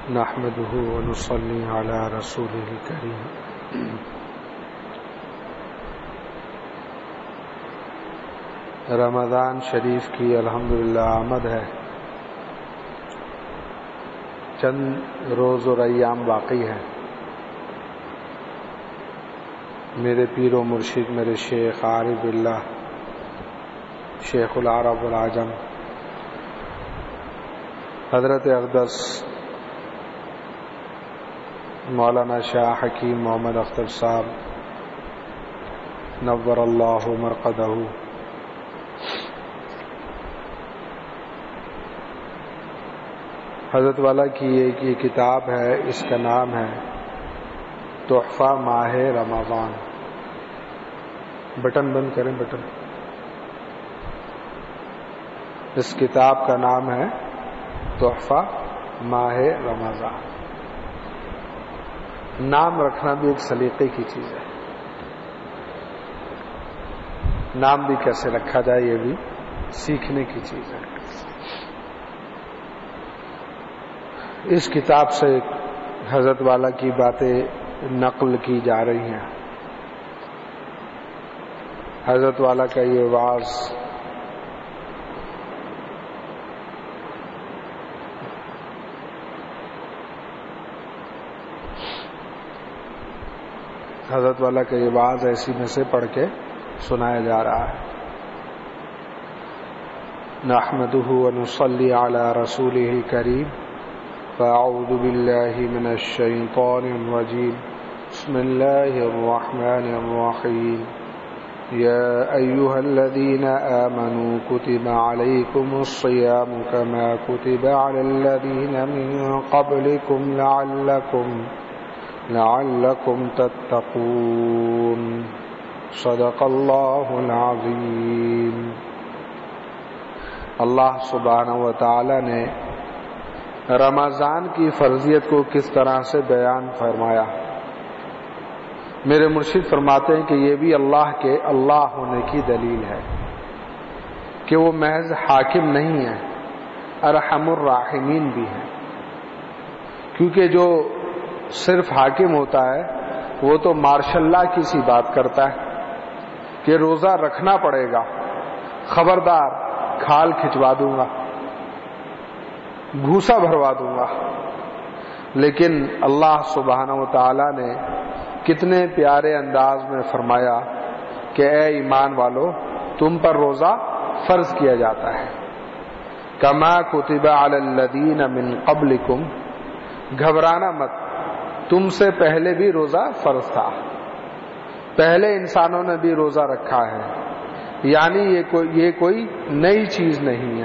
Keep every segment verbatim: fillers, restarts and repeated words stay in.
نحمده ونصلي على رسوله الكريم. رمضان شریف کی الحمدللہ آمد ہے. چند روز اور ایام باقی ہیں. میرے پیر و مرشد میرے شیخ عارف باللہ شیخ العرب والعجم حضرت اقدس مولانا شاہ حکیم محمد اختر صاحب نور اللہ مرقدہ حضرت والا کی ایک یہ کتاب ہے، اس کا نام ہے تحفہ ماہ رمضان. بٹن بند کریں بٹن. اس کتاب کا نام ہے تحفہ ماہ رمضان. نام رکھنا بھی ایک سلیقے کی چیز ہے. نام بھی کیسے رکھا جائے یہ بھی سیکھنے کی چیز ہے. اس کتاب سے حضرت والا کی باتیں نقل کی جا رہی ہیں. حضرت والا کا یہ واعظ حضرت والا کا یہ واعظ ایسی میں سے پڑھ کے سنایا جا رہا ہے. نحمده ونصلي على رسوله الكريم. فاعوذ بالله من الشيطان الرجيم. بسم الله الرحمن الرحيم. يا أيها الذين آمنوا كتب عليكم الصيام كما كتب على الذين من قبلكم لعلكم لعلكم تتقون. صدق اللہ العظیم. اللہ سبحانہ و تعالی نے رمضان کی فرضیت کو کس طرح سے بیان فرمایا. میرے مرشد فرماتے ہیں کہ یہ بھی اللہ کے اللہ ہونے کی دلیل ہے کہ وہ محض حاکم نہیں ہے، ارحم الراحمین بھی ہے. کیونکہ جو صرف حاکم ہوتا ہے وہ تو مارشاء اللہ کی سی بات کرتا ہے کہ روزہ رکھنا پڑے گا، خبردار کھال کھچوا دوں گا، گھوسا بھروا دوں گا. لیکن اللہ سبحانہ و تعالی نے کتنے پیارے انداز میں فرمایا کہ اے ایمان والو تم پر روزہ فرض کیا جاتا ہے. کما کتب علی الذین من قبلکم، گھبرانا مت، تم سے پہلے بھی روزہ فرض تھا، پہلے انسانوں نے بھی روزہ رکھا ہے. یعنی یہ کوئی یہ کوئی نئی چیز نہیں ہے.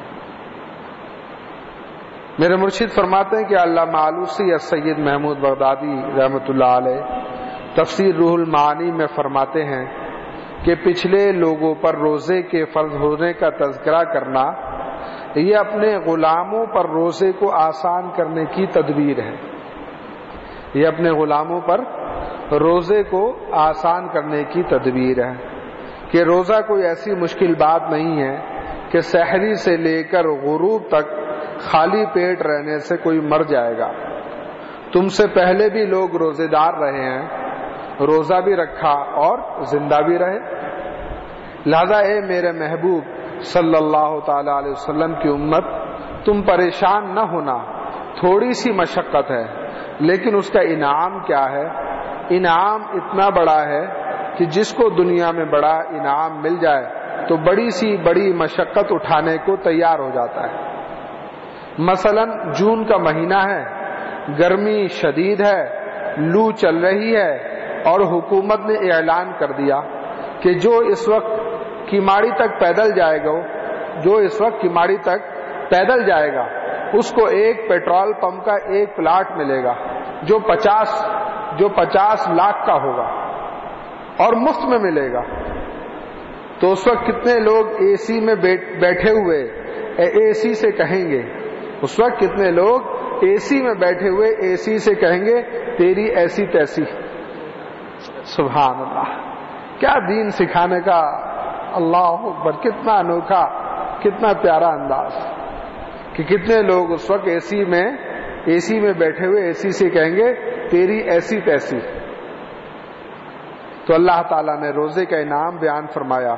میرے مرشد فرماتے ہیں کہ علامہ آلوسی سید محمود بغدادی رحمۃ اللہ علیہ تفسیر روح المعانی میں فرماتے ہیں کہ پچھلے لوگوں پر روزے کے فرض ہونے کا تذکرہ کرنا یہ اپنے غلاموں پر روزے کو آسان کرنے کی تدبیر ہے. یہ اپنے غلاموں پر روزے کو آسان کرنے کی تدبیر ہے کہ روزہ کوئی ایسی مشکل بات نہیں ہے کہ سحری سے لے کر غروب تک خالی پیٹ رہنے سے کوئی مر جائے گا. تم سے پہلے بھی لوگ روزے دار رہے ہیں، روزہ بھی رکھا اور زندہ بھی رہے. لہذا اے میرے محبوب صلی اللہ تعالی علیہ وسلم کی امت، تم پریشان نہ ہونا. تھوڑی سی مشقت ہے لیکن اس کا انعام کیا ہے؟ انعام اتنا بڑا ہے کہ جس کو دنیا میں بڑا انعام مل جائے تو بڑی سی بڑی مشقت اٹھانے کو تیار ہو جاتا ہے. مثلا جون کا مہینہ ہے، گرمی شدید ہے، لو چل رہی ہے اور حکومت نے اعلان کر دیا کہ جو اس وقت کیماڑی تک پیدل جائے گا جو اس وقت کیماڑی تک پیدل جائے گا اس کو ایک پیٹرول پمپ کا ایک پلاٹ ملے گا جو پچاس جو پچاس لاکھ کا ہوگا اور مفت میں ملے گا. تو اس وقت کتنے لوگ اے سی میں بیٹھے ہوئے اے سی سے کہیں گے اس وقت کتنے لوگ اے سی میں بیٹھے ہوئے اے سی سے کہیں گے تیری ایسی تیسی. سبحان اللہ، کیا دین سکھانے کا، اللہ اکبر، کتنا انوکھا، کتنا پیارا انداز کہ کتنے لوگ اس وقت اے سی میں اے سی میں بیٹھے ہوئے اے سی سے کہیں گے تیری ایسی تیسی. تو اللہ تعالیٰ نے روزے کا انعام بیان فرمایا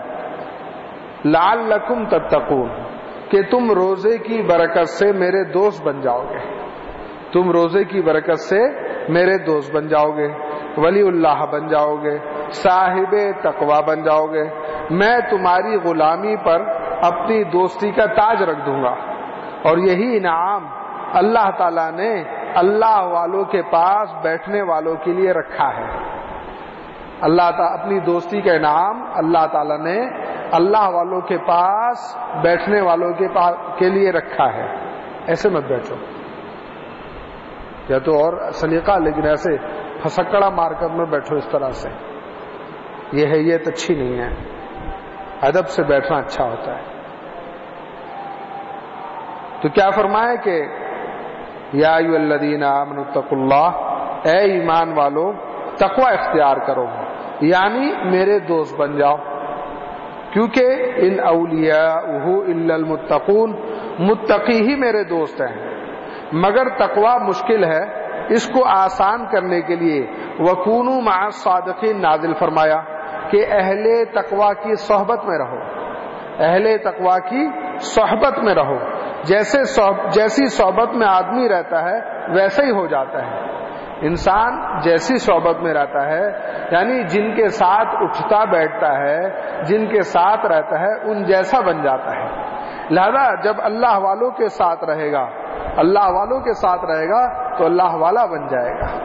لعلکم تتقون کہ تم روزے کی برکت سے میرے دوست بن جاؤ گے. تم روزے کی برکت سے میرے دوست بن جاؤ گے, ولی اللہ بن جاؤ گے, صاحب تقوی بن جاؤ گے. میں تمہاری غلامی پر اپنی دوستی کا تاج رکھ دوں گا. اور یہی انعام اللہ تعالیٰ نے اللہ والوں کے پاس بیٹھنے والوں کے لیے رکھا ہے. اللہ تعالیٰ اپنی دوستی کا انعام اللہ تعالیٰ نے اللہ والوں کے پاس بیٹھنے والوں کے پاس کے لیے رکھا ہے. ایسے مت بیٹھو, یا تو اور سلیقہ, لیکن ایسے پھسکڑا مار کر میں بیٹھو اس طرح سے, یہ حیت اچھی نہیں ہے. ادب سے بیٹھنا اچھا ہوتا ہے. تو کیا فرمائے کہ یا ایھا الذین آمنوا اتقوا اللہ, اے ایمان والو تقوی اختیار کرو, یعنی میرے دوست بن جاؤ. کیونکہ ان اولیاءہ الا المتقون, متقی ہی میرے دوست ہیں. مگر تقوی مشکل ہے, اس کو آسان کرنے کے لیے وکونوا مع الصادقین نازل فرمایا کہ اہل تقوی کی صحبت میں رہو. اہل تقوی کی صحبت میں رہو. جیسے صحب جیسی صحبت میں آدمی رہتا ہے ویسے ہی ہو جاتا ہے. انسان جیسی صحبت میں رہتا ہے, یعنی جن کے ساتھ اٹھتا بیٹھتا ہے, جن کے ساتھ رہتا ہے, ان جیسا بن جاتا ہے. لہذا جب اللہ والوں کے ساتھ رہے گا اللہ والوں کے ساتھ رہے گا تو اللہ والا بن جائے گا.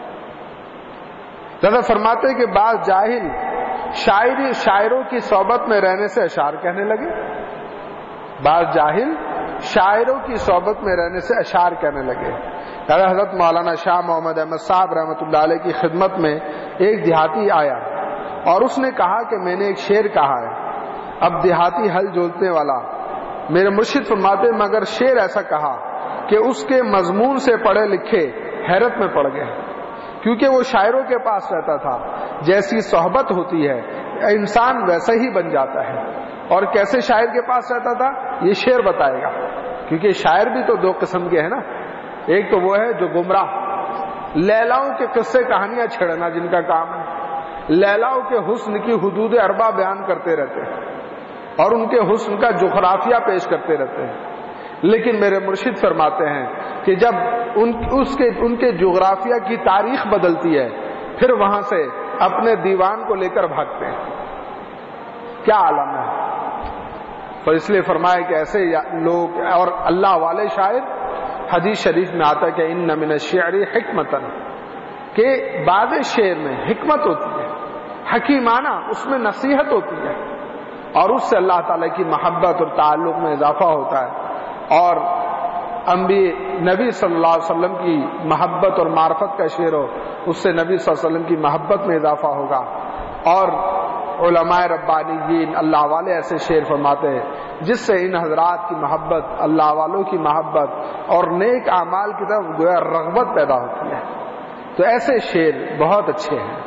لہذا فرماتے کہ بعض جاہل شاعری شاعروں کی صحبت میں رہنے سے اشعار کہنے لگے. بعض جاہل شاعروں کی صحبت میں رہنے سے اشعار کہنے لگے. حضرت مولانا شاہ محمد احمد صاحب رحمۃ اللہ علیہ کی خدمت میں ایک دیہاتی آیا اور اس نے کہا کہ میں نے ایک شعر کہا ہے. اب دیہاتی ہل جولتے والا میرے مرشد فرماتے مگر شعر ایسا کہا کہ اس کے مضمون سے پڑھے لکھے حیرت میں پڑ گئے, کیونکہ وہ شاعروں کے پاس رہتا تھا. جیسی صحبت ہوتی ہے انسان ویسا ہی بن جاتا ہے. اور کیسے شاعر کے پاس رہتا تھا یہ شعر بتائے گا, کیونکہ شاعر بھی تو دو قسم کے ہیں نا. ایک تو وہ ہے جو گمراہ, لیلاؤں کے قصے کہانیاں چھڑنا جن کا کام ہے, لیلاؤں کے حسن کی حدود اربع بیان کرتے رہتے ہیں اور ان کے حسن کا جغرافیہ پیش کرتے رہتے ہیں. لیکن میرے مرشد فرماتے ہیں کہ جب ان اس کے ان کے جغرافیہ کی تاریخ بدلتی ہے پھر وہاں سے اپنے دیوان کو لے کر بھاگتے ہیں. کیا عالم ہے. تو اس لیے فرمایا کہ ایسے لوگ اور اللہ والے شاعر, حدیث شریف میں آتا ہے کہ ان من الشعر حکمتن, کہ بعض شعر میں حکمت ہوتی ہے, حکیمانہ, اس میں نصیحت ہوتی ہے اور اس سے اللہ تعالیٰ کی محبت اور تعلق میں اضافہ ہوتا ہے. اور انبیاء نبی صلی اللہ علیہ وسلم کی محبت اور معرفت کا شعر ہو, اس سے نبی صلی اللہ علیہ وسلم کی محبت میں اضافہ ہوگا. اور علماء ربانیین اللہ والے ایسے شعر فرماتے ہیں جس سے ان حضرات کی محبت, اللہ والوں کی محبت اور نیک اعمال کی طرف گویا رغبت پیدا ہوتی ہے. تو ایسے شعر بہت اچھے ہیں.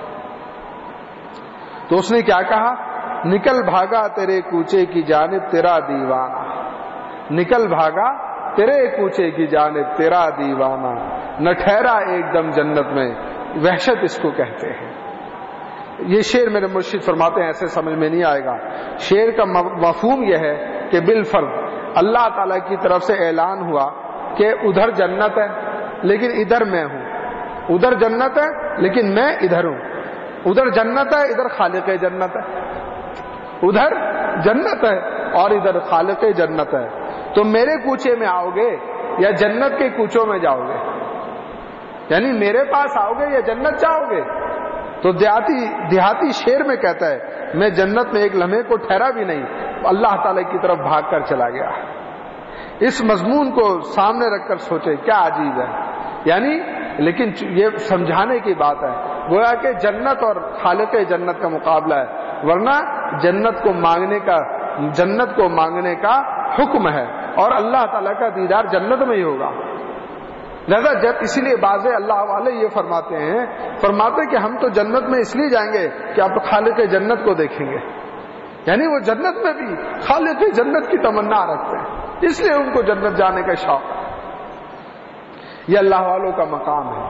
تو اس نے کیا کہا, نکل بھاگا تیرے کوچے کی جانب تیرا دیوانہ, نکل بھاگا تیرے کوچے کی جانب تیرا دیوانہ, نہ ٹھہرا ایک دم جنت میں, وحشت اس کو کہتے ہیں. یہ شعر میرے مرشد فرماتے ہیں ایسے سمجھ میں نہیں آئے گا. شعر کا مفہوم یہ ہے کہ بالفرض اللہ تعالیٰ کی طرف سے اعلان ہوا کہ ادھر جنت ہے لیکن ادھر میں ہوں, ادھر جنت ہے لیکن میں ادھر ہوں, ادھر جنت ہے ادھر خالق جنت ہے, ادھر جنت ہے اور ادھر خالق جنت ہے. تو میرے کوچے میں آؤ گے یا جنت کے کوچوں میں جاؤ گے, یعنی میرے پاس آؤ گے یا جنت جاؤ گے. تو دیہاتی دیہاتی شعر میں کہتا ہے میں جنت میں ایک لمحے کو ٹھہرا بھی نہیں, اللہ تعالی کی طرف بھاگ کر چلا گیا. اس مضمون کو سامنے رکھ کر سوچے کیا عجیب ہے. یعنی لیکن یہ سمجھانے کی بات ہے گویا کہ جنت اور خالق جنت کا مقابلہ ہے, ورنہ جنت کو مانگنے کا جنت کو مانگنے کا حکم ہے اور اللہ تعالیٰ کا دیدار جنت میں ہی ہوگا. لہذا جب اسی لیے بعض اللہ والے یہ فرماتے ہیں فرماتے کہ ہم تو جنت میں اس لیے جائیں گے کہ آپ خالق جنت کو دیکھیں گے, یعنی وہ جنت میں بھی خالق جنت کی تمنا رکھتے ہیں, اس لیے ان کو جنت جانے کا شوق. یہ اللہ والوں کا مقام ہے۔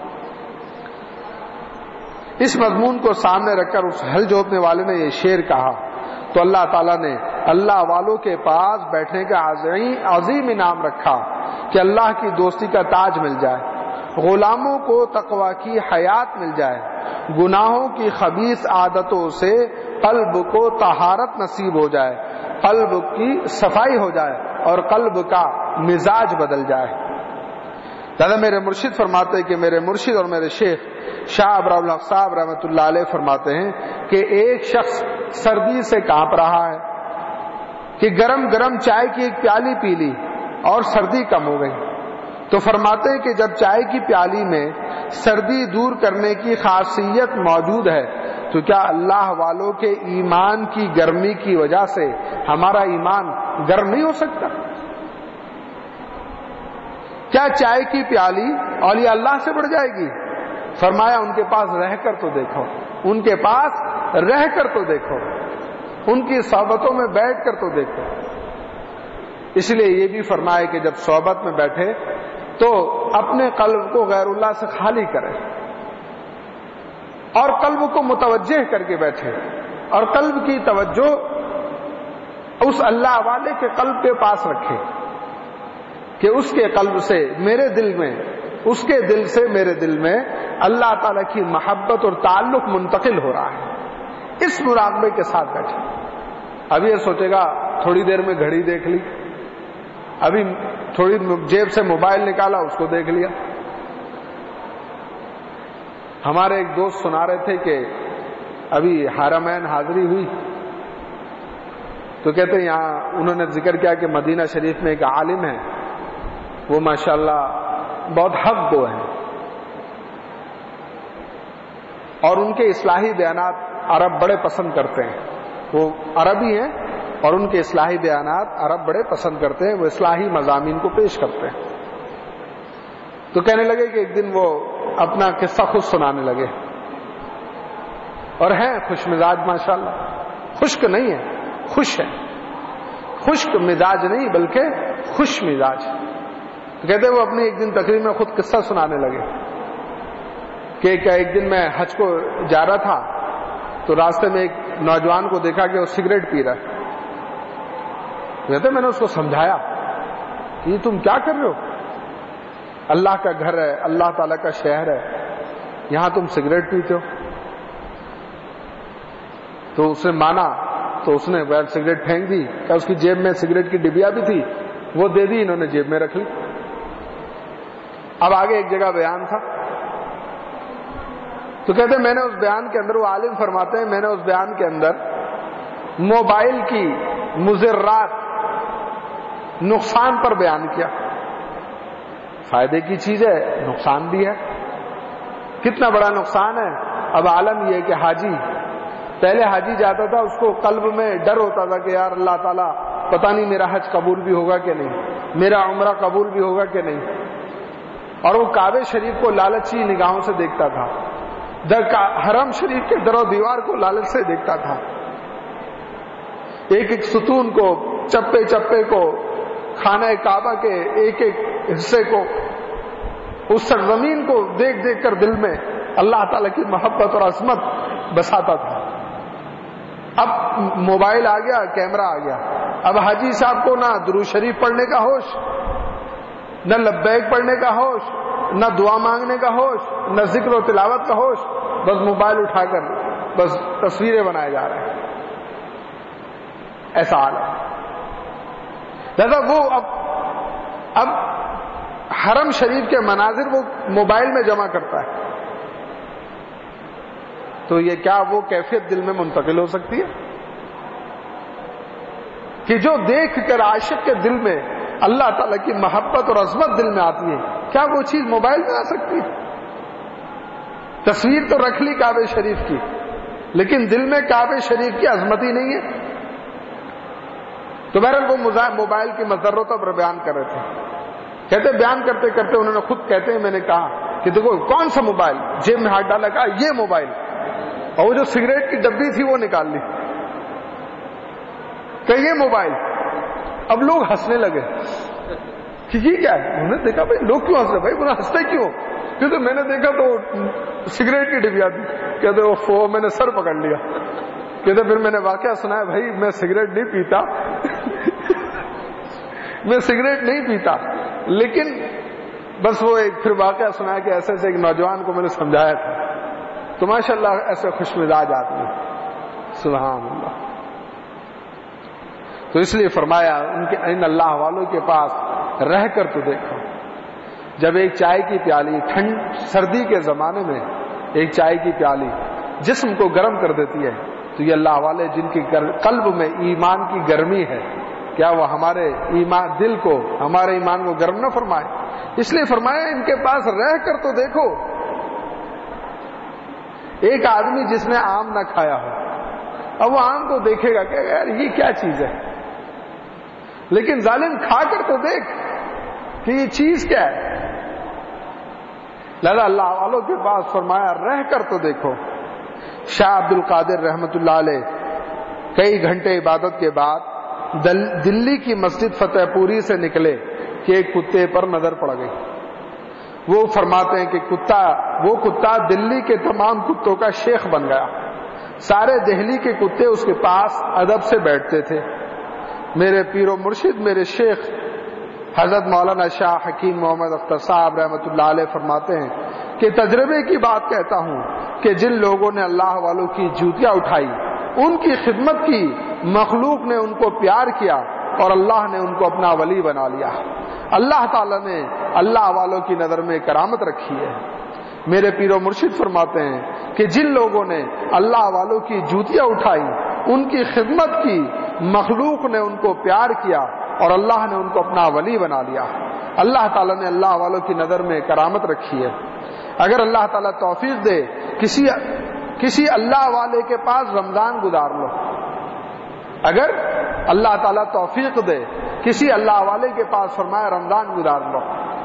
اس مضمون کو سامنے رکھ کر اس ہل جوتنے والے نے یہ شعر کہا تو اللہ تعالیٰ نے اللہ والوں کے پاس بیٹھنے کا عظیم انعام رکھا کہ اللہ کی دوستی کا تاج مل جائے، غلاموں کو تقوی کی حیات مل جائے، گناہوں کی خبیث عادتوں سے قلب کو طہارت نصیب ہو جائے، قلب کی صفائی ہو جائے اور قلب کا مزاج بدل جائے۔ دادا میرے مرشد فرماتے ہیں کہ میرے مرشد اور میرے شیخ شاہ ابرار الحق صاحب رحمۃ اللہ علیہ فرماتے ہیں کہ ایک شخص سردی سے کانپ رہا ہے کہ گرم گرم چائے کی ایک پیالی پی لی اور سردی کم ہو گئی، تو فرماتے ہیں کہ جب چائے کی پیالی میں سردی دور کرنے کی خاصیت موجود ہے تو کیا اللہ والوں کے ایمان کی گرمی کی وجہ سے ہمارا ایمان گرم نہیں ہو سکتا؟ کیا چائے کی پیالی اولیاء اللہ سے بڑھ جائے گی؟ فرمایا ان کے پاس رہ کر تو دیکھو، ان کے پاس رہ کر تو دیکھو، ان کی صحبتوں میں بیٹھ کر تو دیکھو۔ اس لیے یہ بھی فرمایا کہ جب صحبت میں بیٹھے تو اپنے قلب کو غیر اللہ سے خالی کرے اور قلب کو متوجہ کر کے بیٹھے، اور قلب کی توجہ اس اللہ والے کے قلب کے پاس رکھے کہ اس کے قلب سے میرے دل میں، اس کے دل سے میرے دل میں اللہ تعالیٰ کی محبت اور تعلق منتقل ہو رہا ہے۔ اس مراقبے کے ساتھ بیٹھے۔ ابھی یہ سوچے گا تھوڑی دیر میں گھڑی دیکھ لی، ابھی تھوڑی جیب سے موبائل نکالا اس کو دیکھ لیا۔ ہمارے ایک دوست سنا رہے تھے کہ ابھی حرمین حاضری ہوئی تو کہتے ہیں یہاں انہوں نے ذکر کیا کہ مدینہ شریف میں ایک عالم ہے، وہ ماشاءاللہ بہت حق گو ہیں اور ان کے اصلاحی بیانات عرب بڑے پسند کرتے ہیں۔ وہ عربی ہیں اور ان کے اصلاحی بیانات عرب بڑے پسند کرتے ہیں، وہ اصلاحی مضامین کو پیش کرتے ہیں۔ تو کہنے لگے کہ ایک دن وہ اپنا قصہ خود سنانے لگے، اور ہیں خوش مزاج ماشاءاللہ، خشک نہیں ہے، خوش ہے، خشک مزاج نہیں بلکہ خوش مزاج۔ تو کہتے ہیں وہ اپنی ایک دن تقریر میں خود قصہ سنانے لگے کہ ایک دن میں حج کو جا رہا تھا تو راستے میں ایک نوجوان کو دیکھا کہ وہ سگریٹ پی رہا ہے۔ کہتے میں نے اس کو سمجھایا کہ یہ تم کیا کر رہے ہو، اللہ کا گھر ہے، اللہ تعالیٰ کا شہر ہے، یہاں تم سگریٹ پیتے ہو؟ تو اس نے مانا تو اس نے بغیر سگریٹ پھینک دی، کہ اس کی جیب میں سگریٹ کی ڈبیا بھی تھی، وہ دے دی، انہوں نے جیب میں رکھ لی۔ اب آگے ایک جگہ بیان تھا تو کہتے میں نے اس بیان کے اندر، وہ عالم فرماتے ہیں میں نے اس بیان کے اندر موبائل کی مضرات، نقصان پر بیان کیا۔ فائدے کی چیز ہے، نقصان بھی ہے۔ کتنا بڑا نقصان ہے؟ اب عالم یہ ہے کہ حاجی پہلے حاجی جاتا تھا، اس کو قلب میں ڈر ہوتا تھا کہ یار اللہ تعالیٰ پتہ نہیں میرا حج قبول بھی ہوگا کہ نہیں، میرا عمرہ قبول بھی ہوگا کہ نہیں، اور وہ کعبے شریف کو لالچی نگاہوں سے دیکھتا تھا، در حرم شریف کے در و دیوار کو لالچ سے دیکھتا تھا، ایک ایک ستون کو، چپے چپے کو، خانہ کعبہ کے ایک ایک حصے کو، اس سرزمین کو دیکھ دیکھ کر دل میں اللہ تعالیٰ کی محبت اور عظمت بساتا تھا۔ اب موبائل آ گیا، کیمرہ آ گیا، اب حاجی صاحب کو نہ درود شریف پڑھنے کا ہوش، نہ لبیک پڑھنے کا ہوش، نہ دعا مانگنے کا ہوش، نہ ذکر و تلاوت کا ہوش، بس موبائل اٹھا کر بس تصویریں بنائے جا رہے ہیں۔ ایسا حال ہے لہذا وہ اب اب حرم شریف کے مناظر وہ موبائل میں جمع کرتا ہے، تو یہ کیا وہ کیفیت دل میں منتقل ہو سکتی ہے کہ جو دیکھ کر عاشق کے دل میں اللہ تعالیٰ کی محبت اور عظمت دل میں آتی ہے، کیا وہ چیز موبائل میں آ سکتی ہے؟ تصویر تو رکھ لی کعبے شریف کی، لیکن دل میں کعبے شریف کی عظمت ہی نہیں ہے۔ تو بہرحال وہ موبائل کی مضرتوں پر بیان کر رہے تھے، کہتے بیان کرتے کرتے انہوں نے خود کہتے ہیں میں نے کہا کہ دیکھو کون سا موبائل، جیب میں ہاتھ ڈالا، کہا یہ موبائل، اور وہ جو سگریٹ کی ڈبی تھی وہ نکال لی کہ یہ موبائل۔ اب لوگ ہنسنے لگے کہ یہ کیا ہے؟ انہوں نے دیکھا بھائی لوگ کیوں ہنس رہے؟ بھائی انہوں نے ہنستے کیوں؟ کیونکہ میں نے دیکھا تو سگریٹ کی ڈبیا تھی. کہتے وہ فو میں نے سر پکڑ لیا. کہتے پھر میں نے واقعہ سنایا بھائی میں سگریٹ نہیں پیتا میں سگریٹ نہیں پیتا لیکن بس وہ ایک پھر واقعہ سنایا کہ ایسے ایسے ایک نوجوان کو میں نے سمجھایا تھا. تو ماشاء اللہ ایسے خوش مزاج آدمی, سبحان اللہ. تو اس لیے فرمایا ان کے ان اللہ والوں کے پاس رہ کر تو دیکھو. جب ایک چائے کی پیالی ٹھنڈ سردی کے زمانے میں ایک چائے کی پیالی جسم کو گرم کر دیتی ہے, تو یہ اللہ والے جن کی قلب میں ایمان کی گرمی ہے, کیا وہ ہمارے ایمان دل کو ہمارے ایمان کو گرم نہ فرمائے؟ اس لیے فرمایا ان کے پاس رہ کر تو دیکھو. ایک آدمی جس نے آم نہ کھایا ہو, اب وہ آم کو دیکھے گا کہ یار یہ کیا چیز ہے, لیکن ظالم کھا کر تو دیکھ کہ یہ چیز کیا ہے. لہذا اللہ والوں کے پاس فرمایا رہ کر تو دیکھو. شاہ عبد القادر رحمت اللہ علیہ کئی گھنٹے عبادت کے بعد دل دلی کی مسجد فتح پوری سے نکلے کہ ایک کتے پر نظر پڑ گئی. وہ فرماتے ہیں کہ کتا وہ کتا دلی کے تمام کتوں کا شیخ بن گیا. سارے دہلی کے کتے اس کے پاس ادب سے بیٹھتے تھے. میرے پیر و مرشد میرے شیخ حضرت مولانا شاہ حکیم محمد اختر صاحب رحمۃ اللہ علیہ فرماتے ہیں کہ تجربے کی بات کہتا ہوں کہ جن لوگوں نے اللہ والوں کی جوتیاں اٹھائی, ان کی خدمت کی, مخلوق نے ان کو پیار کیا اور اللہ نے ان کو اپنا ولی بنا لیا. اللہ تعالیٰ نے اللہ والوں کی نظر میں کرامت رکھی ہے. میرے پیر و مرشد فرماتے ہیں کہ جن لوگوں نے اللہ والوں کی جوتیاں اٹھائی, ان کی خدمت کی, مخلوق نے ان کو پیار کیا اور اللہ نے ان کو اپنا ولی بنا لیا. اللہ تعالیٰ نے اللہ والوں کی نظر میں کرامت رکھی ہے. اگر اللہ تعالیٰ توفیق دے کسی کسی اللہ والے کے پاس رمضان گزار لو, اگر اللہ تعالیٰ توفیق دے کسی اللہ والے کے پاس فرمایا رمضان گزار لو,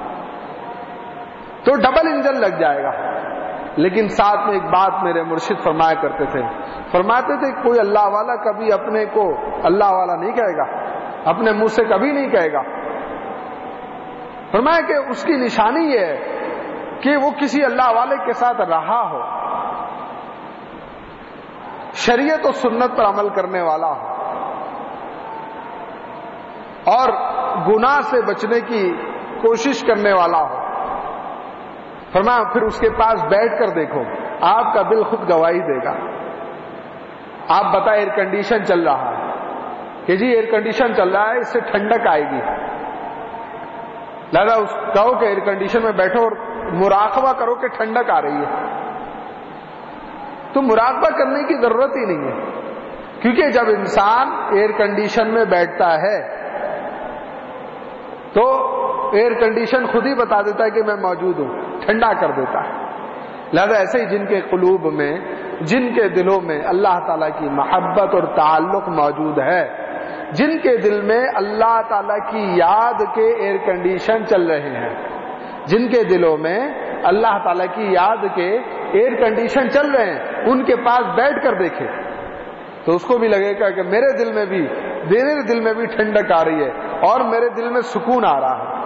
تو ڈبل انجن لگ جائے گا. لیکن ساتھ میں ایک بات میرے مرشد فرمایا کرتے تھے, فرماتے تھے کوئی اللہ والا کبھی اپنے کو اللہ والا نہیں کہے گا, اپنے منہ سے کبھی نہیں کہے گا. فرمایا کہ اس کی نشانی یہ ہے کہ وہ کسی اللہ والے کے ساتھ رہا ہو, شریعت و سنت پر عمل کرنے والا ہو, اور گناہ سے بچنے کی کوشش کرنے والا ہو. فرمایا پھر اس کے پاس بیٹھ کر دیکھو, آپ کا دل خود گواہی دے گا. آپ بتائیں ایئر کنڈیشن چل رہا ہے کہ جی ایئر کنڈیشن چل رہا ہے, اس سے ٹھنڈک آئے گی. لہذا اس کہو کہ ایئر کنڈیشن میں بیٹھو اور مراقبہ کرو کہ ٹھنڈک آ رہی ہے. تو مراقبہ کرنے کی ضرورت ہی نہیں ہے, کیونکہ جب انسان ایئر کنڈیشن میں بیٹھتا ہے تو ایئر کنڈیشن خود ہی بتا دیتا ہے کہ میں موجود ہوں, ٹھنڈا کر دیتا ہے. لہذا ایسے ہی جن کے قلوب میں, جن کے دلوں میں اللہ تعالیٰ کی محبت اور تعلق موجود ہے, جن کے دل میں اللہ تعالیٰ کی یاد کے ایئر کنڈیشن چل رہے ہیں, جن کے دلوں میں اللہ تعالیٰ کی یاد کے ایئر کنڈیشن چل رہے ہیں, ان کے پاس بیٹھ کر دیکھے تو اس کو بھی لگے گا کہ میرے دل میں بھی میرے دل میں بھی ٹھنڈک آ رہی ہے اور میرے دل میں سکون آ رہا ہے.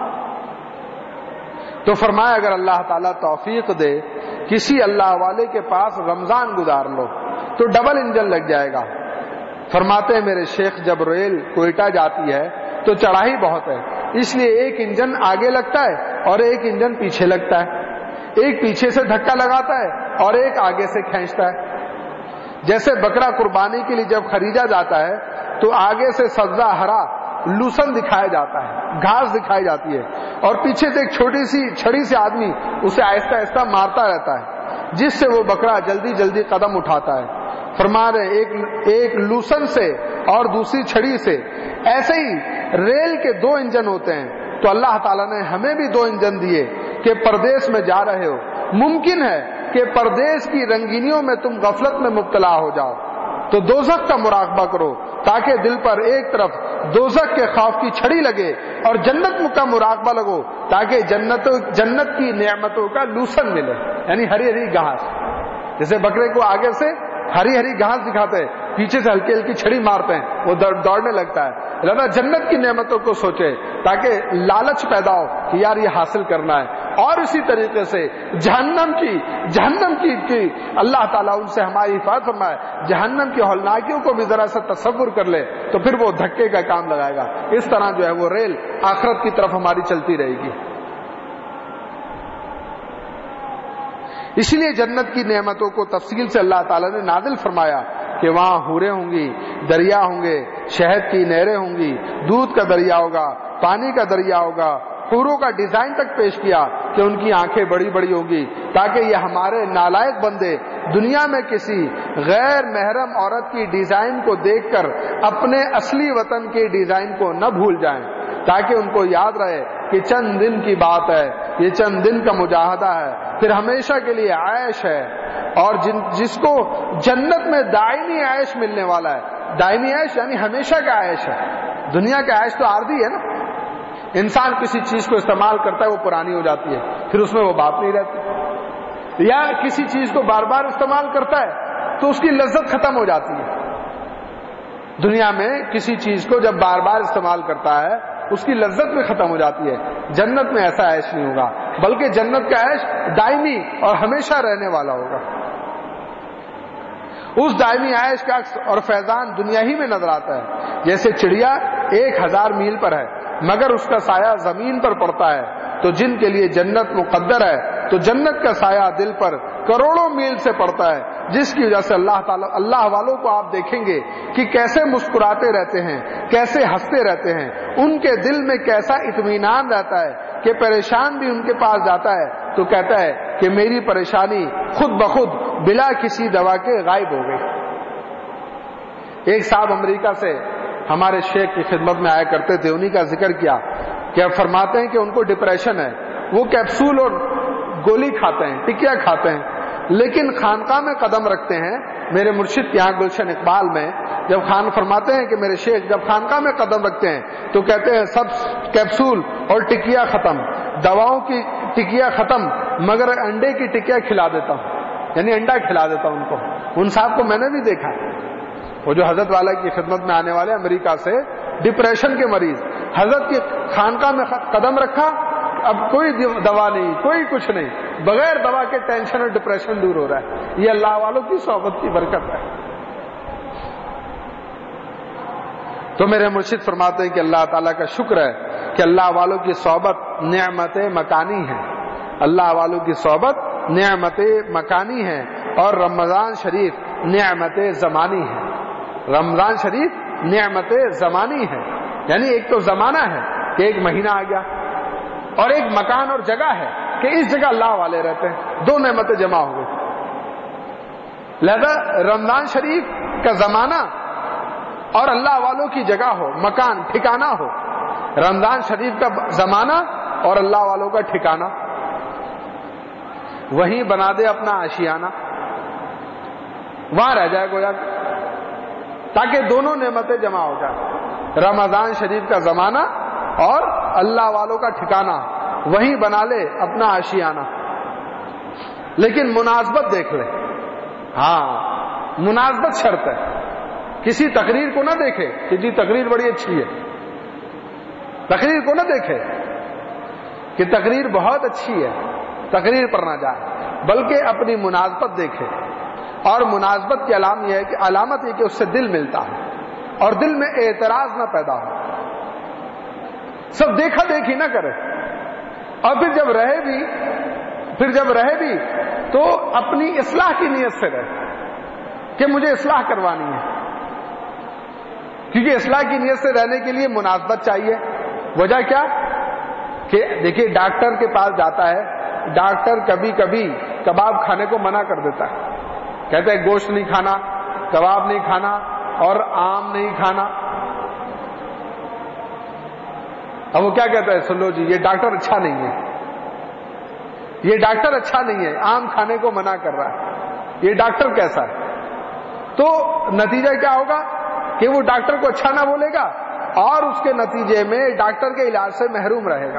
تو فرمایا اگر اللہ تعالیٰ توفیق دے کسی اللہ والے کے پاس رمضان گزار لو تو ڈبل انجن لگ جائے گا. فرماتے ہیں میرے شیخ جب ریل کوئٹہ جاتی ہے تو چڑھائی بہت ہے, اس لیے ایک انجن آگے لگتا ہے اور ایک انجن پیچھے لگتا ہے, ایک پیچھے سے دھکا لگاتا ہے اور ایک آگے سے کھینچتا ہے. جیسے بکرا قربانی کے لیے جب خریدا جاتا ہے تو آگے سے سبزہ ہرا لوسن دکھایا جاتا ہے, گھاس دکھائی جاتی ہے, اور پیچھے سے ایک چھوٹی سی چھڑی سے آدمی اسے آہستہ آہستہ مارتا رہتا ہے جس سے وہ بکرا جلدی جلدی قدم اٹھاتا ہے. فرما رہے ایک ایک لوسن سے اور دوسری چھڑی سے. ایسے ہی ریل کے دو انجن ہوتے ہیں, تو اللہ تعالیٰ نے ہمیں بھی دو انجن دیے کہ پردیس میں جا رہے ہو, ممکن ہے کہ پردیس کی رنگینیوں میں تم غفلت میں مبتلا ہو جاؤ, تو دوزخ کا مراقبہ کرو تاکہ دل پر ایک طرف دوزخ کے خوف کی چھڑی لگے اور جنت کا مراقبہ لگو تاکہ جنت جنت کی نعمتوں کا لوسن ملے, یعنی ہری ہری گھاس. جیسے بکرے کو آگے سے ہری ہری گھاس دکھاتے ہیں پیچھے سے ہلکی ہلکی چھڑی مارتے ہیں، وہ دوڑنے لگتا ہے۔ لہذا جنت کی نعمتوں کو سوچے تاکہ لالچ پیدا ہو کہ یار یہ حاصل کرنا ہے۔ اور اسی طریقے سے جہنم کی جہنم کی, کی اللہ تعالیٰ ان سے ہماری حفاظت فرمائے، جہنم کی ہولناکیوں کو بھی ذرا سا تصور کر لے تو پھر وہ دھکے کا کام لگائے گا۔ اس طرح جو ہے وہ ریل آخرت کی طرف ہماری چلتی رہے گی۔ اس لیے جنت کی نعمتوں کو تفصیل سے اللہ تعالیٰ نے نازل فرمایا کہ وہاں حوریں ہوں گی، دریا ہوں گے، شہد کی نہریں ہوں گی، دودھ کا دریا ہوگا، پانی کا دریا ہوگا۔ حوروں کا ڈیزائن تک پیش کیا کہ ان کی آنکھیں بڑی بڑی ہوں گی تاکہ یہ ہمارے نالائق بندے دنیا میں کسی غیر محرم عورت کی ڈیزائن کو دیکھ کر اپنے اصلی وطن کے ڈیزائن کو نہ بھول جائیں، تاکہ ان کو یاد رہے کہ چند دن کی بات ہے، یہ چند دن کا مجاہدہ ہے، پھر ہمیشہ کے لیے عیش ہے۔ اور جن جس کو جنت میں دائمی عیش ملنے والا ہے، دائمی عیش یعنی ہمیشہ کا عیش ہے۔ دنیا کا عیش تو عارضی ہے نا، انسان کسی چیز کو استعمال کرتا ہے وہ پرانی ہو جاتی ہے، پھر اس میں وہ بات نہیں رہتی، یا کسی چیز کو بار بار استعمال کرتا ہے تو اس کی لذت ختم ہو جاتی ہے۔ دنیا میں کسی چیز کو جب بار بار استعمال کرتا ہے اس کی لذت بھی ختم ہو جاتی ہے۔ جنت میں ایسا عیش نہیں ہوگا، بلکہ جنت کا عیش دائمی اور ہمیشہ رہنے والا ہوگا۔ اس دائمی عیش کا عکس اور فیضان دنیا ہی میں نظر آتا ہے، جیسے چڑیا ایک ہزار میل پر ہے مگر اس کا سایہ زمین پر پڑتا ہے، تو جن کے لیے جنت مقدر ہے تو جنت کا سایہ دل پر کروڑوں میل سے پڑتا ہے، جس کی وجہ سے اللہ تعالی اللہ والوں کو آپ دیکھیں گے کہ کیسے مسکراتے رہتے ہیں، کیسے ہنستے رہتے ہیں، ان کے دل میں کیسا اطمینان رہتا ہے کہ پریشان بھی ان کے پاس جاتا ہے تو کہتا ہے کہ میری پریشانی خود بخود بلا کسی دوا کے غائب ہو گئی۔ ایک صاحب امریکہ سے ہمارے شیخ کی خدمت میں آیا کرتے تھے، انہی کا ذکر کیا کہ اب فرماتے ہیں کہ ان کو ڈپریشن ہے، وہ کیپسول اور گولی کھاتے ہیں، ٹکیا کھاتے ہیں، لیکن خانقاہ میں قدم رکھتے ہیں۔ میرے مرشد کے یہاں گلشن اقبال میں جب خان فرماتے ہیں کہ میرے شیخ جب خانقاہ میں قدم رکھتے ہیں تو کہتے ہیں سب کیپسول اور ٹکیا ختم، دواؤں کی ٹکیا ختم، مگر انڈے کی ٹکیا کھلا دیتا ہوں، یعنی انڈا کھلا دیتا ہوں ان کو۔ ان صاحب کو میں نے بھی دیکھا، وہ جو حضرت والا کی خدمت میں آنے والے امریکہ سے ڈپریشن کے مریض، حضرت کی خانقاہ میں قدم رکھا، اب کوئی دوا نہیں، کوئی کچھ نہیں، بغیر دوا کے ٹینشن اور ڈپریشن دور ہو رہا ہے۔ یہ اللہ والوں کی صحبت کی برکت ہے۔ تو میرے مرشد فرماتے ہیں کہ اللہ تعالیٰ کا شکر ہے کہ اللہ والوں کی صحبت نعمت مکانی ہے، اللہ والوں کی صحبت نعمت مکانی ہے، اور رمضان شریف نعمت زمانی ہے۔ رمضان شریف نعمت زمانی ہے، یعنی ایک تو زمانہ ہے کہ ایک مہینہ آ گیا، اور ایک مکان اور جگہ ہے کہ اس جگہ اللہ والے رہتے ہیں، دو نعمتیں جمع ہو گئی۔ لہذا رمضان شریف کا زمانہ اور اللہ والوں کی جگہ ہو، مکان ٹھکانہ ہو، رمضان شریف کا زمانہ اور اللہ والوں کا ٹھکانہ، وہیں بنا دے اپنا آشیانہ، وہاں رہ جائے گویا، تاکہ دونوں نعمتیں جمع ہو جائیں، رمضان شریف کا زمانہ اور اللہ والوں کا ٹھکانہ، وہیں بنا لے اپنا آشیانہ۔ لیکن مناسبت دیکھ لے، ہاں مناسبت شرط ہے، کسی تقریر کو نہ دیکھے کہ جی تقریر بڑی اچھی ہے، تقریر کو نہ دیکھے کہ تقریر بہت اچھی ہے، تقریر پر نہ جائے، بلکہ اپنی مناسبت دیکھے۔ اور مناسبت کی علامت یہ ہے کہ علامت یہ کہ اس سے دل ملتا ہے اور دل میں اعتراض نہ پیدا ہو، سب دیکھا دیکھی نہ کرے، اور پھر جب رہے بھی پھر جب رہے بھی تو اپنی اصلاح کی نیت سے رہے کہ مجھے اصلاح کروانی ہے، کیونکہ اصلاح کی نیت سے رہنے کے لیے مناسبت چاہیے۔ وجہ کیا کہ دیکھیے ڈاکٹر کے پاس جاتا ہے، ڈاکٹر کبھی کبھی کباب کھانے کو منع کر دیتا ہے، کہتے ہیں گوشت نہیں کھانا، کباب نہیں کھانا اور آم نہیں کھانا۔ اب وہ کیا کہتا ہے، سن لو جی یہ ڈاکٹر اچھا نہیں ہے، یہ ڈاکٹر اچھا نہیں ہے، آم کھانے کو منع کر رہا ہے، یہ ڈاکٹر کیسا ہے؟ تو نتیجہ کیا ہوگا کہ وہ ڈاکٹر کو اچھا نہ بولے گا اور اس کے نتیجے میں ڈاکٹر کے علاج سے محروم رہے گا۔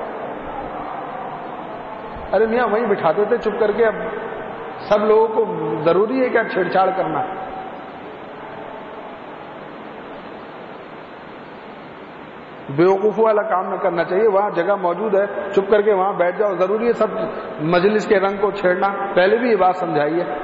ارے میاں وہیں بٹھاتے تھے چپ کر کے، اب سب لوگوں کو ضروری ہے کیا چھیڑ چھاڑ کرنا؟ بیوقوفوں والا کام نہ کرنا چاہیے. وہاں جگہ موجود ہے, چپ کر کے وہاں بیٹھ جاؤ. ضروری ہے سب مجلس کے رنگ کو چھیڑنا؟ پہلے بھی یہ بات سمجھائی ہے.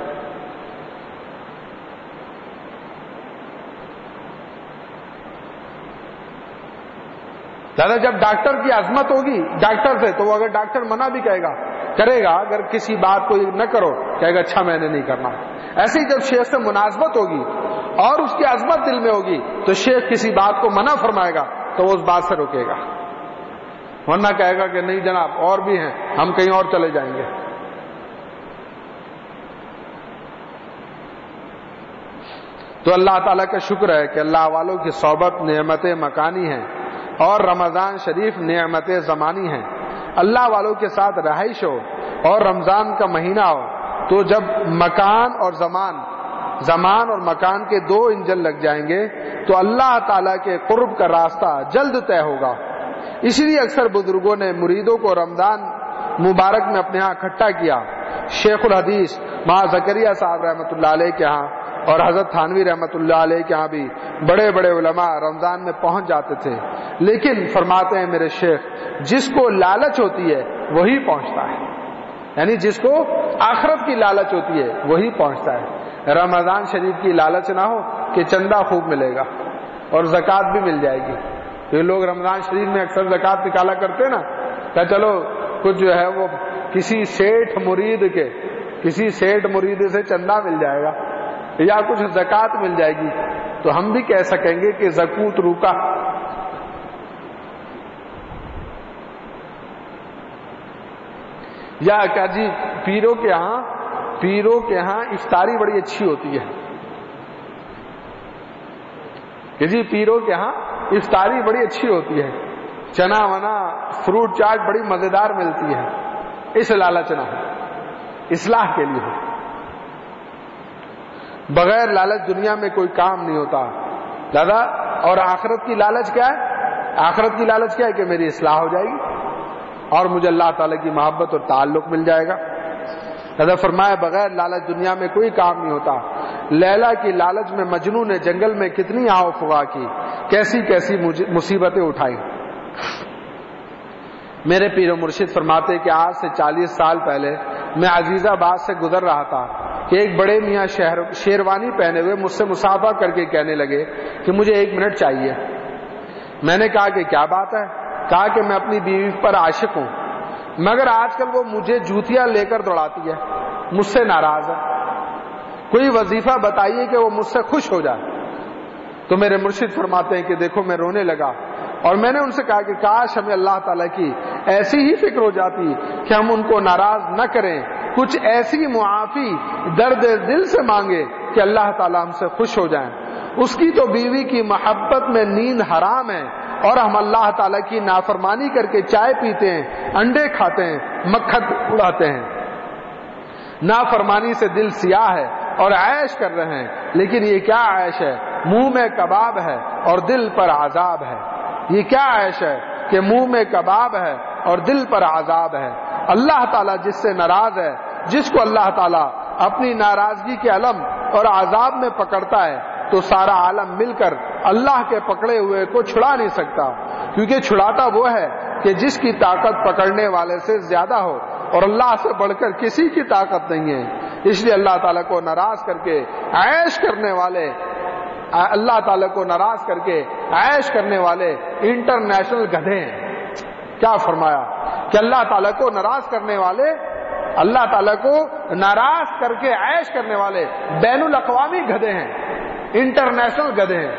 دادا جب ڈاکٹر کی عظمت ہوگی ڈاکٹر سے, تو وہ اگر ڈاکٹر منع بھی کہے گا کرے گا, اگر کسی بات کو نہ کرو کہے گا اچھا میں نے نہیں کرنا. ایسے ہی جب شیخ سے مناسبت ہوگی اور اس کی عظمت دل میں ہوگی تو شیخ کسی بات کو منع فرمائے گا تو وہ اس بات سے روکے گا, ورنہ کہے گا کہ نہیں جناب اور بھی ہیں, ہم کہیں اور چلے جائیں گے. تو اللہ تعالیٰ کا شکر ہے کہ اللہ والوں کی صحبت نعمت مکانی ہے اور رمضان شریف نعمت زمانی ہے. اللہ والوں کے ساتھ رہائش ہو اور رمضان کا مہینہ ہو تو جب مکان اور زمان زمان اور مکان کے دو انجن لگ جائیں گے تو اللہ تعالیٰ کے قرب کا راستہ جلد طے ہوگا. اسی لیے اکثر بزرگوں نے مریدوں کو رمضان مبارک میں اپنے ہاں اکٹھا کیا. شیخ الحدیث ماں زکریا صاحب رحمۃ اللہ علیہ کے ہاں اور حضرت تھانوی رحمۃ اللہ علیہ کے ہاں بھی بڑے بڑے علماء رمضان میں پہنچ جاتے تھے. لیکن فرماتے ہیں میرے شیخ, جس کو لالچ ہوتی ہے وہی پہنچتا ہے, یعنی جس کو آخرت کی لالچ ہوتی ہے وہی پہنچتا ہے. رمضان شریف کی لالچ نہ ہو کہ چندہ خوب ملے گا اور زکوٰۃ بھی مل جائے گی. یہ لوگ رمضان شریف میں اکثر زکوٰۃ نکالا کرتے نا, کہ چلو کچھ جو ہے وہ کسی سیٹھ مرید کے کسی سیٹھ مرید سے چندہ مل جائے گا یا کچھ زکوٰۃ مل جائے گی, تو ہم بھی کہہ سکیں گے کہ زکوۃ روکا. یا کیا جی پیروں کے ہاں پیروں کے ہاں افطاری بڑی اچھی ہوتی ہے, کہ جی پیروں کے ہاں افطاری بڑی اچھی ہوتی ہے, چنا ونا فروٹ چاٹ بڑی مزیدار ملتی ہے. اس لالچ نہ ہو, اصلاح کے لیے ہو. بغیر لالچ دنیا میں کوئی کام نہیں ہوتا دادا. اور آخرت کی لالچ کیا ہے؟ آخرت کی لالچ کیا ہے؟ کہ میری اصلاح ہو جائے گی اور مجھے اللہ تعالیٰ کی محبت اور تعلق مل جائے گا. دادا فرمایا بغیر لالچ دنیا میں کوئی کام نہیں ہوتا. لیلا کی لالچ میں مجنوں نے جنگل میں کتنی آو فغا کی, کیسی کیسی مصیبتیں اٹھائی. میرے پیر و مرشد فرماتے کہ آج سے چالیس سال پہلے میں عزیز آباد سے گزر رہا تھا کہ ایک بڑے میاں شہر شیروانی پہنے ہوئے مجھ سے مصافحہ کر کے کہنے لگے کہ مجھے ایک منٹ چاہیے. میں نے کہا کہ کیا بات ہے؟ کہا کہ میں اپنی بیوی پر عاشق ہوں, مگر آج کل وہ مجھے جوتیاں لے کر دوڑاتی ہے, مجھ سے ناراض ہے. کوئی وظیفہ بتائیے کہ وہ مجھ سے خوش ہو جائے. تو میرے مرشد فرماتے ہیں کہ دیکھو میں رونے لگا اور میں نے ان سے کہا کہ کاش ہمیں اللہ تعالیٰ کی ایسی ہی فکر ہو جاتی کہ ہم ان کو ناراض نہ کریں, کچھ ایسی معافی درد دل سے مانگے کہ اللہ تعالیٰ ہم سے خوش ہو جائیں. اس کی تو بیوی کی محبت میں نیند حرام ہے اور ہم اللہ تعالیٰ کی نافرمانی کر کے چائے پیتے ہیں, انڈے کھاتے ہیں, مکھن اڑاتے ہیں. نافرمانی سے دل سیاہ ہے اور عیش کر رہے ہیں, لیکن یہ کیا عیش ہے؟ منہ میں کباب ہے اور دل پر عذاب ہے. یہ کیا عیش ہے کہ منہ میں کباب ہے اور دل پر عذاب ہے. اللہ تعالیٰ جس سے ناراض ہے, جس کو اللہ تعالیٰ اپنی ناراضگی کے علم اور عذاب میں پکڑتا ہے, تو سارا عالم مل کر اللہ کے پکڑے ہوئے کو چھڑا نہیں سکتا, کیونکہ چھڑاتا وہ ہے کہ جس کی طاقت پکڑنے والے سے زیادہ ہو, اور اللہ سے بڑھ کر کسی کی طاقت نہیں ہے. اس لیے اللہ تعالیٰ کو ناراض کر کے عیش کرنے والے اللہ تعالیٰ کو ناراض کر کے عیش کرنے والے انٹرنیشنل گدھے ہیں. کیا فرمایا کہ اللہ تعالیٰ کو ناراض کرنے والے اللہ تعالیٰ کو ناراض کر کے عیش کرنے والے بین الاقوامی گدھے ہیں, انٹرنیشنل گدھے ہیں.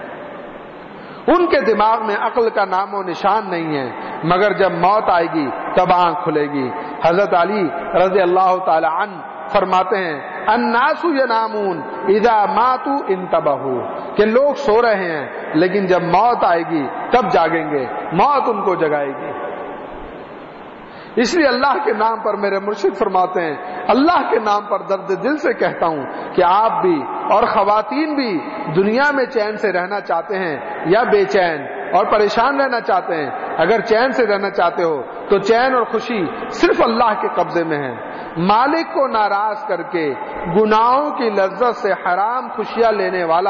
ان کے دماغ میں عقل کا نام و نشان نہیں ہے, مگر جب موت آئے گی تب آنکھ کھلے گی. حضرت علی رضی اللہ تعالی عنہ فرماتے ہیں الناس ینامون اذا ماتوا انتبہوا, کہ لوگ سو رہے ہیں لیکن جب موت آئے گی تب جاگیں گے, موت ان کو جگائے گی. اس لیے اللہ کے نام پر میرے مرشد فرماتے ہیں, اللہ کے نام پر درد دل سے کہتا ہوں کہ آپ بھی اور خواتین بھی دنیا میں چین سے رہنا چاہتے ہیں یا بے چین اور پریشان رہنا چاہتے ہیں. اگر چین سے رہنا چاہتے ہو تو چین اور خوشی صرف اللہ کے قبضے میں ہے. مالک کو ناراض کر کے گناہوں کی لذت سے حرام خوشیاں لینے والا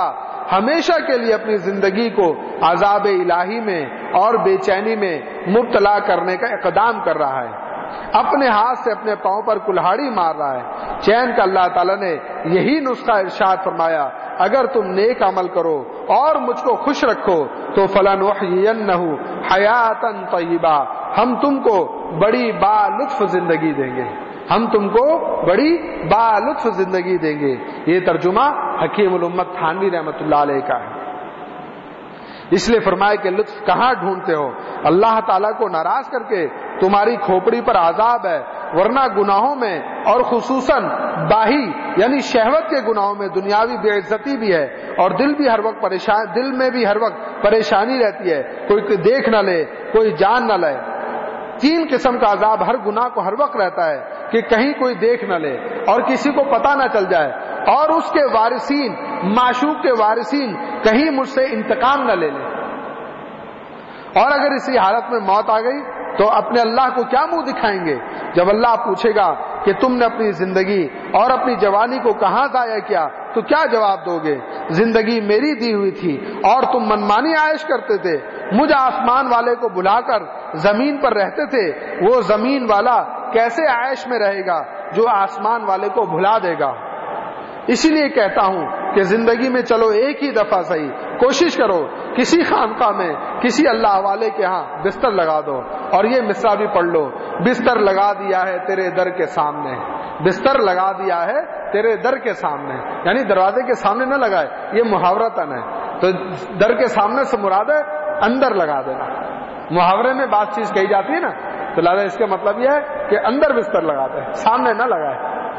ہمیشہ کے لیے اپنی زندگی کو عذاب الہی میں اور بے چینی میں مبتلا کرنے کا اقدام کر رہا ہے، اپنے ہاتھ سے اپنے پاؤں پر کلہاڑی مار رہا ہے۔ چین کا اللہ تعالیٰ نے یہی نسخہ ارشاد فرمایا، اگر تم نیک عمل کرو اور مجھ کو خوش رکھو تو فَلَنُحْيِيَنَّهُ حَيَاةً طَيِّبَةً، ہم تم کو بڑی با لطف زندگی دیں گے، ہم تم کو بڑی با لطف زندگی دیں گے۔ یہ ترجمہ حکیم الامت تھانوی رحمۃ اللہ علیہ کا ہے۔ اس لیے فرمائے کہ لطف کہاں ڈھونڈتے ہو؟ اللہ تعالیٰ کو ناراض کر کے تمہاری کھوپڑی پر عذاب ہے، ورنہ گناہوں میں اور خصوصاً باہی یعنی شہوت کے گناہوں میں دنیاوی بے عزتی بھی ہے، اور دل بھی ہر وقت پریشان دل میں بھی ہر وقت پریشانی رہتی ہے، کوئی دیکھ نہ لے، کوئی جان نہ لے۔ تین قسم کا عذاب ہر گناہ کو ہر وقت رہتا ہے کہ کہیں کوئی دیکھ نہ لے اور کسی کو پتہ نہ چل جائے، اور اس کے وارثین، معشوق کے وارثین کہیں مجھ سے انتقام نہ لے لیں۔ اور اگر اسی حالت میں موت آ گئی تو اپنے اللہ کو کیا منہ دکھائیں گے؟ جب اللہ پوچھے گا کہ تم نے اپنی زندگی اور اپنی جوانی کو کہاں ضائع کیا تو کیا جواب دو گے؟ زندگی میری دی ہوئی تھی اور تم منمانی عائش کرتے تھے، مجھ آسمان والے کو بلا کر زمین پر رہتے تھے، وہ زمین والا کیسے عائش میں رہے گا جو آسمان والے کو بھلا دے گا؟ اسی لیے کہتا ہوں کہ زندگی میں چلو ایک ہی دفعہ صحیح کوشش کرو کسی خانقاہ میں کسی اللہ والے کے ہاں بستر لگا دو، اور یہ مصرع بھی پڑھ لو، بستر لگا دیا ہے تیرے در کے سامنے، بستر لگا دیا ہے تیرے در کے سامنے، یعنی دروازے کے سامنے نہ لگائے، یہ محاورتاً ہے۔ تو در کے سامنے سے مراد ہے اندر لگا دینا۔ محاورے میں بات چیز کہی جاتی ہے نا، تو لہٰذا اس کا مطلب یہ ہے کہ اندر بستر لگا دے، سامنے نہ لگائے۔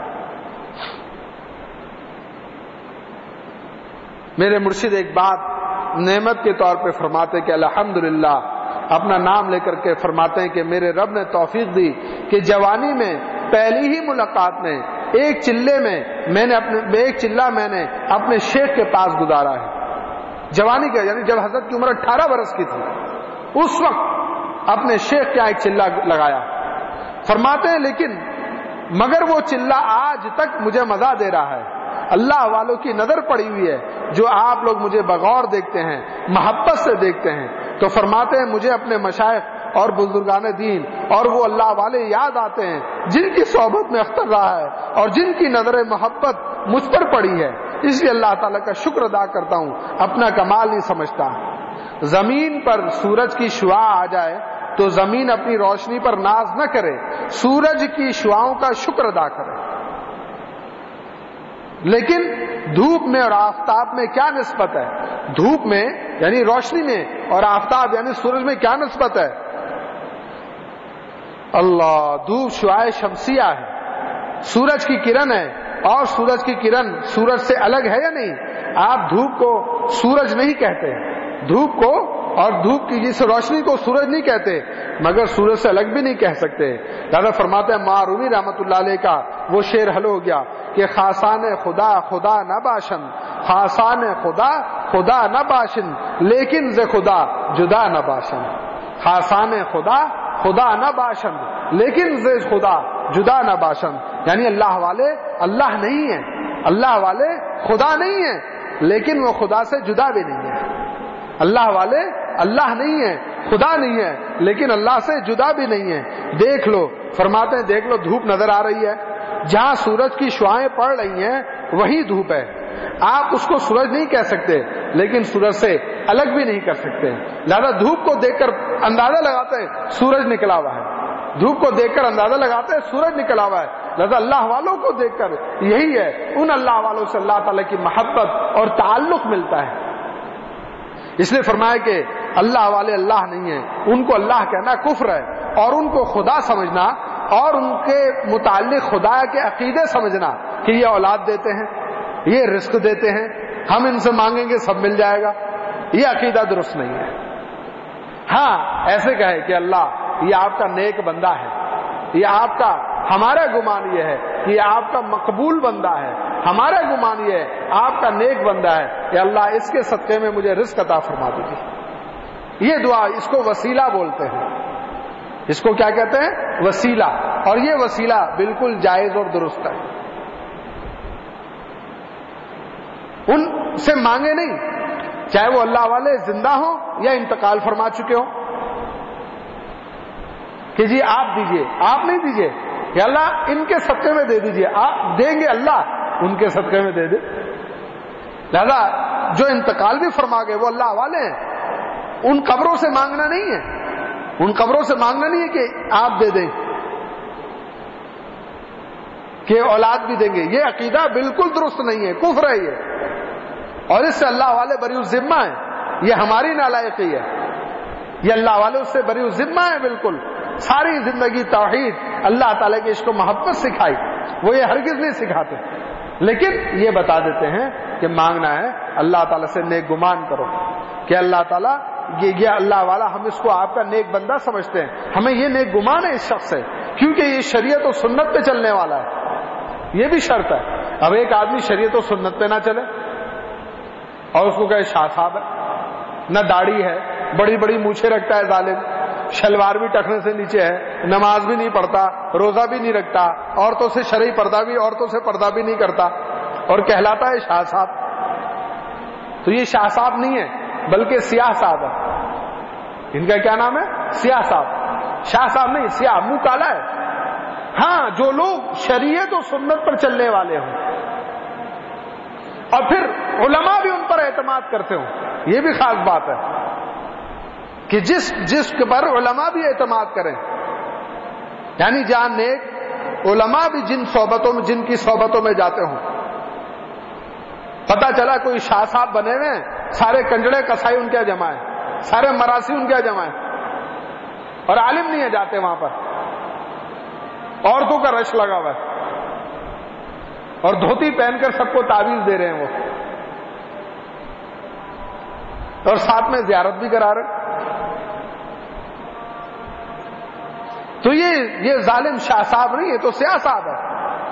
میرے مرشد ایک بات نعمت کے طور پہ فرماتے کہ الحمدللہ، اپنا نام لے کر کے فرماتے ہیں کہ میرے رب نے توفیق دی کہ جوانی میں پہلی ہی ملاقات میں ایک چلے میں میں نے اپنے ایک چلہ میں نے اپنے شیخ کے پاس گزارا ہے۔ جوانی کا یعنی جب حضرت کی عمر اٹھارہ برس کی تھی اس وقت اپنے شیخ کیا ایک چلہ لگایا۔ فرماتے ہیں لیکن مگر وہ چلہ آج تک مجھے مزہ دے رہا ہے، اللہ والوں کی نظر پڑی ہوئی ہے جو آپ لوگ مجھے بغور دیکھتے ہیں، محبت سے دیکھتے ہیں۔ تو فرماتے ہیں مجھے اپنے مشائخ اور بزرگان دین اور وہ اللہ والے یاد آتے ہیں جن کی صحبت میں اختر رہا ہے اور جن کی نظر محبت مجھ پر پڑی ہے، اس لیے اللہ تعالیٰ کا شکر ادا کرتا ہوں، اپنا کمال نہیں سمجھتا۔ زمین پر سورج کی شعاع آ جائے تو زمین اپنی روشنی پر ناز نہ کرے، سورج کی شعاؤں کا شکر ادا کرے۔ لیکن دھوپ میں اور آفتاب میں کیا نسبت ہے؟ دھوپ میں یعنی روشنی میں اور آفتاب یعنی سورج میں کیا نسبت ہے؟ اللہ، دھوپ شعاع شمسیہ ہے، سورج کی کرن ہے، اور سورج کی کرن سورج سے الگ ہے یا نہیں؟ آپ دھوپ کو سورج نہیں کہتے، دھوپ کو اور دھوپ کی جس روشنی کو سورج نہیں کہتے، مگر سورج سے الگ بھی نہیں کہہ سکتے۔ دادا فرماتے ہیں معروی رحمت اللہ علیہ کا وہ شعر حل ہو گیا کہ خاصان خدا خدا نہ باشن، خاصان خدا خدا نہ باشن، لیکن ز خدا جدا نہ باشن۔ خاصان خدا خدا نہ باشن لیکن ز خدا جدا نہ باشن، یعنی اللہ والے اللہ نہیں ہیں، اللہ والے خدا نہیں ہیں لیکن وہ خدا سے جدا بھی نہیں ہے۔ اللہ والے اللہ نہیں ہے، خدا نہیں ہے، لیکن اللہ سے جدا بھی نہیں ہے۔ دیکھ لو، فرماتے ہیں دیکھ لو دھوپ نظر آ رہی ہے، جہاں سورج کی شعائیں پڑ رہی ہیں وہی دھوپ ہے۔ آپ اس کو سورج نہیں کہہ سکتے لیکن سورج سے الگ بھی نہیں کر سکتے، لہذا دھوپ کو دیکھ کر اندازہ لگاتے ہیں سورج نکلا ہوا ہے، دھوپ کو دیکھ کر اندازہ لگاتے ہیں سورج نکلا ہوا ہے، لہذا اللہ والوں کو دیکھ کر یہی ہے، ان اللہ والوں سے اللہ تعالیٰ کی محبت اور تعلق ملتا ہے۔ اس لیے فرمایا کہ اللہ والے اللہ نہیں ہیں، ان کو اللہ کہنا کفر ہے، اور ان کو خدا سمجھنا اور ان کے متعلق خدا کے عقیدے سمجھنا کہ یہ اولاد دیتے ہیں، یہ رزق دیتے ہیں، ہم ان سے مانگیں گے سب مل جائے گا، یہ عقیدہ درست نہیں ہے۔ ہاں ایسے کہے کہ اللہ یہ آپ کا نیک بندہ ہے، یہ آپ کا، ہمارا گمان یہ ہے کہ یہ آپ کا مقبول بندہ ہے، ہمارا گمان یہ ہے آپ کا نیک بندہ ہے کہ اللہ اس کے صدقے میں مجھے رزق عطا فرما دیجیے۔ یہ دعا، اس کو وسیلہ بولتے ہیں، اس کو کیا کہتے ہیں؟ وسیلہ، اور یہ وسیلہ بالکل جائز اور درست ہے۔ ان سے مانگے نہیں چاہے وہ اللہ والے زندہ ہوں یا انتقال فرما چکے ہوں، کہ جی آپ دیجئے، آپ نہیں دیجئے کہ اللہ ان کے صدقے میں دے دیجئے، آپ دیں گے اللہ ان کے صدقے میں دے دے۔ لہذا جو انتقال بھی فرما گئے وہ اللہ والے ہیں، ان قبروں سے مانگنا نہیں ہے، ان قبروں سے مانگنا نہیں ہے کہ آپ دے دیں کہ اولاد بھی دیں گے، یہ عقیدہ بالکل درست نہیں ہے، کفر ہے یہ، اور اس سے اللہ والے بری الذمہ ہیں، یہ ہماری نالائقی ہے، یہ اللہ والے اس سے بری الذمہ ہے بالکل۔ ساری زندگی توحید اللہ تعالیٰ کی عشق و محبت سکھائی، وہ یہ ہرگز نہیں سکھاتے، لیکن یہ بتا دیتے ہیں کہ مانگنا ہے اللہ تعالیٰ سے نیک گمان کرو کہ اللہ تعالیٰ یہ یہ اللہ والا، ہم اس کو آپ کا نیک بندہ سمجھتے ہیں، ہمیں یہ نیک گمان ہے اس شخص سے، کیونکہ یہ شریعت و سنت پہ چلنے والا ہے، یہ بھی شرط ہے۔ اب ایک آدمی شریعت و سنت پہ نہ چلے اور اس کو کہے شاہ صاحب ہے، نہ داڑھی ہے، بڑی بڑی مونچھیں رکھتا ہے ظالم، شلوار بھی ٹخنے سے نیچے ہے، نماز بھی نہیں پڑھتا، روزہ بھی نہیں رکھتا، عورتوں سے شرعی پردہ بھی عورتوں سے پردہ بھی نہیں کرتا، اور کہلاتا ہے شاہ صاحب، تو یہ شاہ صاحب نہیں ہے بلکہ سیاہ صاحب ہے، ان کا کیا نام ہے؟ سیاہ صاحب، شاہ صاحب نہیں، سیاہ، منہ کالا ہے۔ ہاں، جو لوگ شریعت و سنت پر چلنے والے ہوں اور پھر علماء بھی ان پر اعتماد کرتے ہوں، یہ بھی خاص بات ہے کہ جس جس پر علماء بھی اعتماد کریں، یعنی جہاں نیک علماء بھی جن صحبتوں میں جن کی صحبتوں میں جاتے ہوں، پتہ چلا کوئی شاہ صاحب بنے ہوئے ہیں، سارے کنجڑے کسائی ان کے جمع ہیں، سارے مراسی ان کے جمع ہیں، اور عالم نہیں ہے جاتے وہاں پر، عورتوں کا رش لگا ہوا ہے، اور دھوتی پہن کر سب کو تعویذ دے رہے ہیں وہ، اور ساتھ میں زیارت بھی کرا رہے۔ تو یہ یہ ظالم شاہ صاحب نہیں ہے، تو سیاہ صاحب ہے۔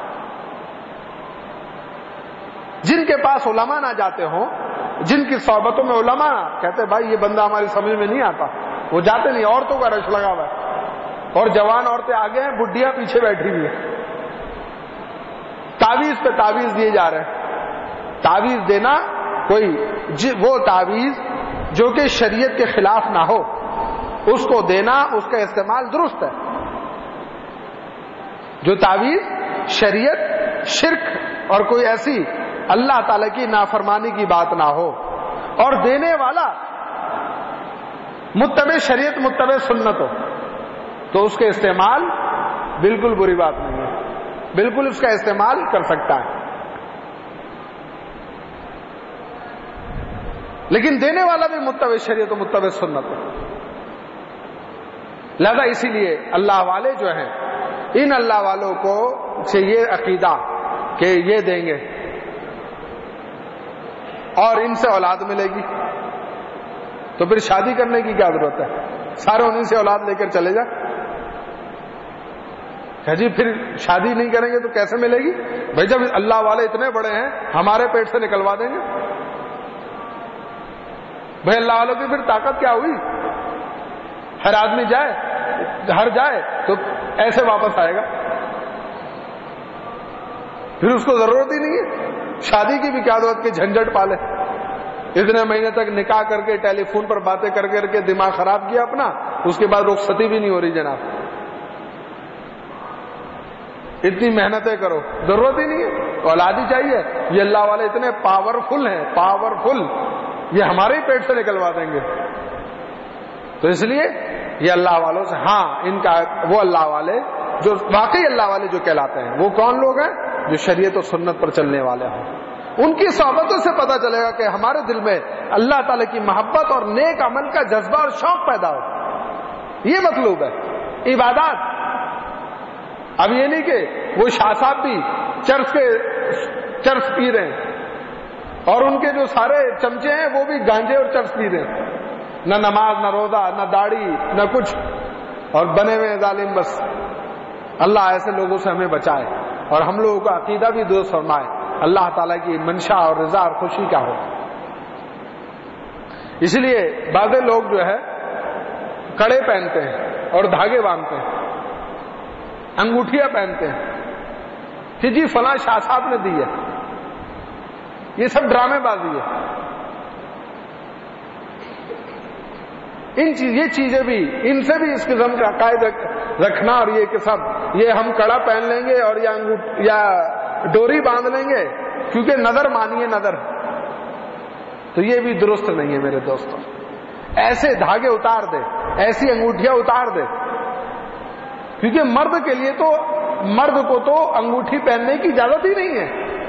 جن کے پاس علماء نہ جاتے ہوں، جن کی صحبتوں میں علماء کہتے بھائی یہ بندہ ہماری سمجھ میں نہیں آتا، وہ جاتے نہیں، عورتوں کا رش لگا ہوا ہے، اور جوان عورتیں آگے ہیں، بڈھیاں پیچھے بیٹھی ہوئی ہیں، تعویذ پہ تعویذ دیے جا رہے ہیں۔ تعویذ دینا کوئی وہ تعویذ جو کہ شریعت کے خلاف نہ ہو، اس کو دینا، اس کا استعمال درست ہے۔ جو تعویذ شریعت، شرک اور کوئی ایسی اللہ تعالی کی نافرمانی کی بات نہ ہو، اور دینے والا متبع شریعت متبع سنت ہو، تو اس کے استعمال بالکل بری بات نہیں ہے، بالکل اس کا استعمال کر سکتا ہے، لیکن دینے والا بھی متبع شریعت و متبع سنت ہو۔ لہذا اسی لیے اللہ والے جو ہیں، ان اللہ والوں کو سے یہ عقیدہ کہ یہ دیں گے اور ان سے اولاد ملے گی، تو پھر شادی کرنے کی کیا ضرورت ہے؟ سارے انہیں سے اولاد لے کر چلے جا، کہ جی پھر شادی نہیں کریں گے تو کیسے ملے گی؟ بھائی جب اللہ والے اتنے بڑے ہیں، ہمارے پیٹ سے نکلوا دیں گے۔ بھائی اللہ والوں کی پھر طاقت کیا ہوئی؟ ہر آدمی جائے، گھر جائے تو ایسے واپس آئے گا، پھر اس کو ضرورت ہی نہیں ہے شادی کی بھی، کیا ضرورت کہ جھنجٹ پالے، اتنے مہینے تک نکاح کر کے ٹیلی فون پر باتیں کر کر کے دماغ خراب کیا اپنا، اس کے بعد رخصتی بھی نہیں ہو رہی جناب، اتنی محنتیں کرو، ضرورت ہی نہیں ہے، اولاد ہی چاہیے۔ یہ اللہ والے اتنے پاورفل ہیں، پاورفل، یہ ہمارے ہی پیٹ سے نکلوا دیں گے۔ تو اس لیے یہ اللہ والوں سے، ہاں ان کا وہ اللہ والے جو واقعی اللہ والے جو کہلاتے ہیں، وہ کون لوگ ہیں؟ جو شریعت و سنت پر چلنے والے ہوں، ان کی صحبتوں سے پتہ چلے گا کہ ہمارے دل میں اللہ تعالی کی محبت اور نیک عمل کا جذبہ اور شوق پیدا ہو، یہ مطلوب ہے۔ عبادات، اب یہ نہیں کہ وہ شاہ صاحب بھی چرس کے چرس پی رہے ہیں اور ان کے جو سارے چمچے ہیں وہ بھی گانجے اور چرس پی رہے ہیں، نہ نماز، نہ روزہ، نہ داڑھی، نہ کچھ، اور بنے ہوئے ظالم بس۔ اللہ ایسے لوگوں سے ہمیں بچائے اور ہم لوگوں کا عقیدہ بھی درست فرمائے، اللہ تعالیٰ کی منشا اور رضا اور خوشی کا ہو۔ اس لیے بعض لوگ جو ہے کڑے پہنتے ہیں اور دھاگے باندھتے ہیں، انگوٹھیاں پہنتے ہیں کہ جی فلاں شاہ صاحب نے دی ہے، یہ سب ڈرامے بازی ہے۔ ان چیز یہ چیزیں بھی ان سے بھی اس قسم کا عقائد رکھنا، اور یہ کہ سب یہ ہم کڑا پہن لیں گے اور یا یا ڈوری باندھ لیں گے کیونکہ نظر مانیے نظر، تو یہ بھی درست نہیں ہے میرے دوستوں. ایسے دھاگے اتار دے، ایسی انگوٹھیاں اتار دے، کیونکہ مرد کے لیے تو مرد کو تو انگوٹھی پہننے کی اجازت ہی نہیں ہے،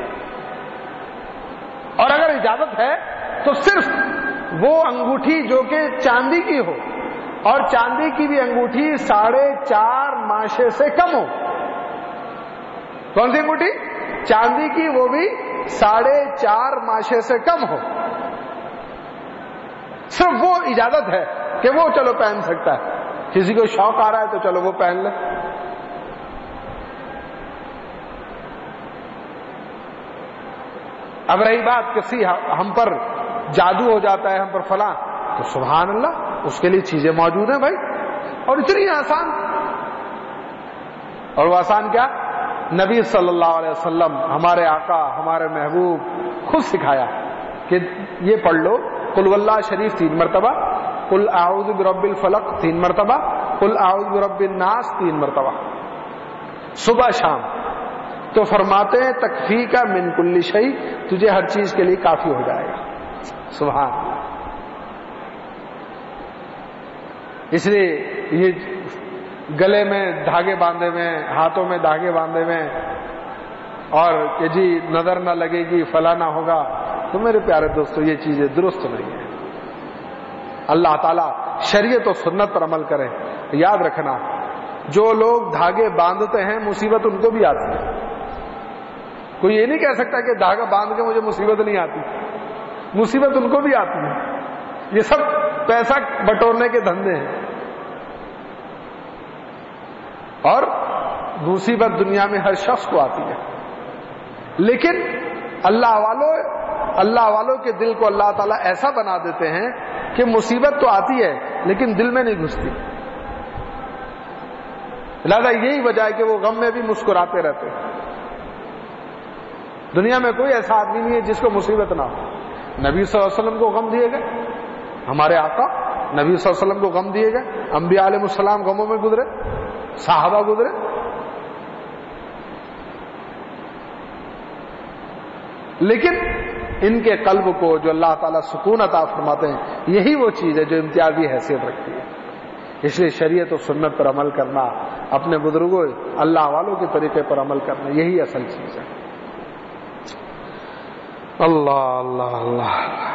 اور اگر اجازت ہے تو صرف وہ انگوٹھی جو کہ چاندی کی ہو، اور چاندی کی بھی انگوٹھی ساڑھے چار ماشے سے کم ہو. کون سی انگوٹھی؟ چاندی کی، وہ بھی ساڑھے چار ماشے سے کم ہو. صرف وہ اجازت ہے کہ وہ چلو پہن سکتا ہے. کسی کو شوق آ رہا ہے تو چلو وہ پہن لے. اب رہی بات کسی ہم پر جادو ہو جاتا ہے، ہم پر فلاں، تو سبحان اللہ، اس کے لیے چیزیں موجود ہیں بھائی، اور اتنی آسان. اور وہ آسان کیا؟ نبی صلی اللہ علیہ وسلم ہمارے آقا ہمارے محبوب خود سکھایا کہ یہ پڑھ لو قل واللہ شریف تین مرتبہ، قل اعوذ برب الفلق تین مرتبہ، قل اعوذ برب الناس تین مرتبہ، صبح شام. تو فرماتے ہیں تکفی کا من کل شیء، تجھے ہر چیز کے لیے کافی ہو جائے گا. سبحان اللہ. اس لیے یہ گلے میں دھاگے باندھے ہوئے، ہاتھوں میں دھاگے باندھے ہوئے، اور کہ جی نظر نہ لگے گی فلاں نہ ہوگا، تو میرے پیارے دوستو یہ چیزیں درست نہیں ہیں. اللہ تعالیٰ شریعت و سنت پر عمل کرے. یاد رکھنا، جو لوگ دھاگے باندھتے ہیں مصیبت ان کو بھی آتی ہے. کوئی یہ نہیں کہہ سکتا کہ دھاگا باندھ کے مجھے مصیبت نہیں آتی، مصیبت ان کو بھی آتی ہے. یہ سب پیسہ بٹورنے کے دھندے ہیں، اور مصیبت دنیا میں ہر شخص کو آتی ہے. لیکن اللہ والوں اللہ والوں کے دل کو اللہ تعالیٰ ایسا بنا دیتے ہیں کہ مصیبت تو آتی ہے لیکن دل میں نہیں گھستی. لہذا یہی وجہ ہے کہ وہ غم میں بھی مسکراتے رہتے ہیں. دنیا میں کوئی ایسا آدمی نہیں ہے جس کو مصیبت نہ ہو. نبی صلی اللہ علیہ وسلم کو غم دیے گئے، ہمارے آقا نبی صلی اللہ علیہ وسلم کو غم دیے گئے، انبیاء علیہ السلام غموں میں گزرے، صحابہ گزرے. لیکن ان کے قلب کو جو اللہ تعالیٰ سکون عطا فرماتے ہیں، یہی وہ چیز ہے جو امتیازی حیثیت رکھتی ہے. اس لیے شریعت و سنت پر عمل کرنا، اپنے بزرگوں اللہ والوں کے طریقے پر عمل کرنا، یہی اصل چیز ہے. اللہ اللہ اللہ.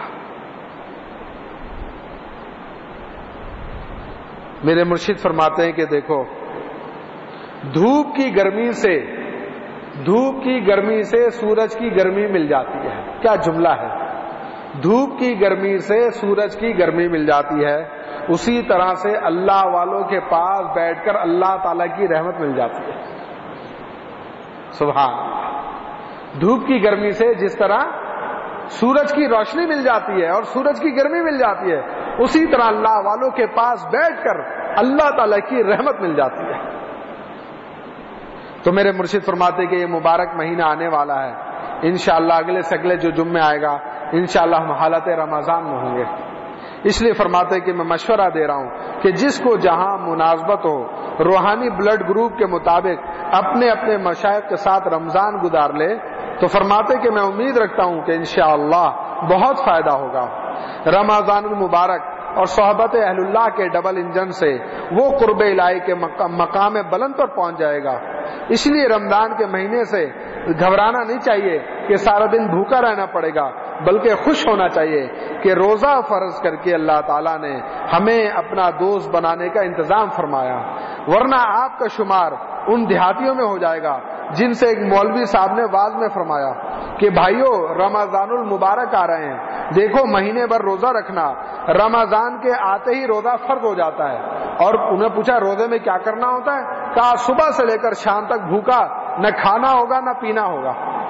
میرے مرشد فرماتے ہیں کہ دیکھو، دھوپ کی گرمی سے دھوپ کی گرمی سے سورج کی گرمی مل جاتی ہے. کیا جملہ ہے! دھوپ کی گرمی سے سورج کی گرمی مل جاتی ہے، اسی طرح سے اللہ والوں کے پاس بیٹھ کر اللہ تعالی کی رحمت مل جاتی ہے. سبحان اللہ. دھوپ کی گرمی سے جس طرح سورج کی روشنی مل جاتی ہے اور سورج کی گرمی مل جاتی ہے، اسی طرح اللہ والوں کے پاس بیٹھ کر اللہ تعالی کی رحمت مل جاتی ہے. تو میرے مرشد فرماتے کہ یہ مبارک مہینہ آنے والا ہے، انشاءاللہ اگلے سے اگلے جو جمعے آئے گا انشاءاللہ ہم حالت رمضان میں ہوں گے. اس لیے فرماتے کہ میں مشورہ دے رہا ہوں کہ جس کو جہاں مناسبت ہو، روحانی بلڈ گروپ کے مطابق اپنے اپنے مشائخ کے ساتھ رمضان گزار لے. تو فرماتے کہ میں امید رکھتا ہوں کہ انشاءاللہ بہت فائدہ ہوگا. رمضان المبارک اور صحبت اہل اللہ کے ڈبل انجن سے وہ قرب الہی کے مقام بلند پر پہنچ جائے گا. اس لیے رمضان کے مہینے سے گھبرانا نہیں چاہیے کہ سارا دن بھوکا رہنا پڑے گا، بلکہ خوش ہونا چاہیے کہ روزہ فرض کر کے اللہ تعالیٰ نے ہمیں اپنا دوست بنانے کا انتظام فرمایا. ورنہ آپ کا شمار ان دیہاتیوں میں ہو جائے گا جن سے ایک مولوی صاحب نے واز میں فرمایا کہ بھائیو رمضان المبارک آ رہے ہیں، دیکھو مہینے بھر روزہ رکھنا، رمضان کے آتے ہی روزہ فرض ہو جاتا ہے. اور انہیں پوچھا روزے میں کیا کرنا ہوتا ہے؟ کہا صبح سے لے کر شام تک بھوکا، نہ کھانا ہوگا نہ پینا ہوگا.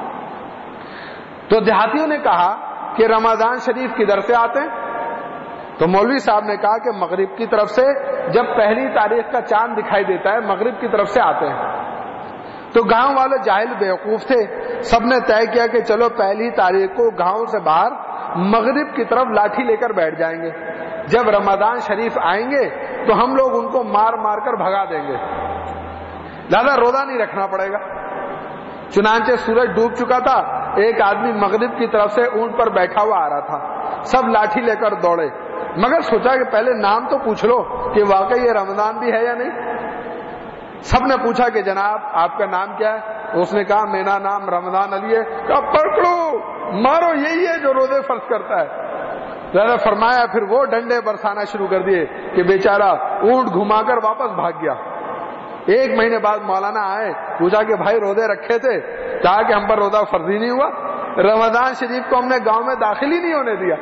تو دیہاتیوں نے کہا کہ رمضان شریف کدھر سے آتے ہیں؟ تو مولوی صاحب نے کہا کہ مغرب کی طرف سے، جب پہلی تاریخ کا چاند دکھائی دیتا ہے مغرب کی طرف سے آتے ہیں. تو گاؤں والے جاہل بیوقوف تھے، سب نے طے کیا کہ چلو پہلی تاریخ کو گاؤں سے باہر مغرب کی طرف لاٹھی لے کر بیٹھ جائیں گے. جب رمضان شریف آئیں گے تو ہم لوگ ان کو مار مار کر بھگا دیں گے، لہذا روزہ نہیں رکھنا پڑے گا۔ چنانچہ سورج ڈوب چکا تھا، ایک آدمی مغرب کی طرف سے اونٹ پر بیٹھا ہوا آ رہا تھا، سب لاٹھی لے کر دوڑے، مگر سوچا کہ پہلے نام تو پوچھ لو کہ واقعی یہ رمضان بھی ہے یا نہیں۔ سب نے پوچھا کہ جناب آپ کا نام کیا ہے؟ اس نے کہا میرا نام رمضان علی ہے۔ کہا پکڑو مارو، یہی ہے جو روزے فرض کرتا ہے۔ لہذا فرمایا پھر وہ ڈنڈے برسانا شروع کر دیے کہ بیچارہ اونٹ گھما کر واپس بھاگ گیا۔ ایک مہینے بعد مولانا آئے، پوچھا کہ بھائی روزے رکھے تھے؟ کہا کہ ہم پر روزہ فرض ہی نہیں ہوا، رمضان شریف کو ہم نے گاؤں میں داخل ہی نہیں ہونے دیا۔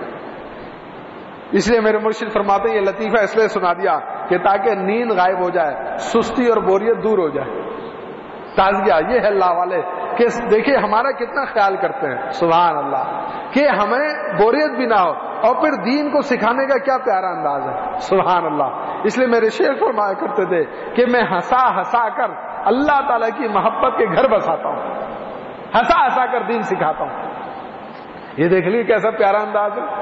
اس لیے میرے مرشد فرماتے ہیں یہ لطیفہ اس لیے سنا دیا کہ تاکہ نیند غائب ہو جائے، سستی اور بوریت دور ہو جائے، تازگیہ۔ یہ ہے اللہ والے کہ دیکھیے ہمارا کتنا خیال کرتے ہیں، سبحان اللہ، کہ ہمیں بوریت بھی نہ ہو، اور پھر دین کو سکھانے کا کیا پیارا انداز ہے، سبحان اللہ۔ اس لیے میرے شیخ فرمایا کرتے تھے کہ میں ہنسا ہنسا کر اللہ تعالیٰ کی محبت کے گھر بساتا ہوں، ہنسا ہنسا کر دین سکھاتا ہوں۔ یہ دیکھ لیے کیسا پیارا انداز ہے۔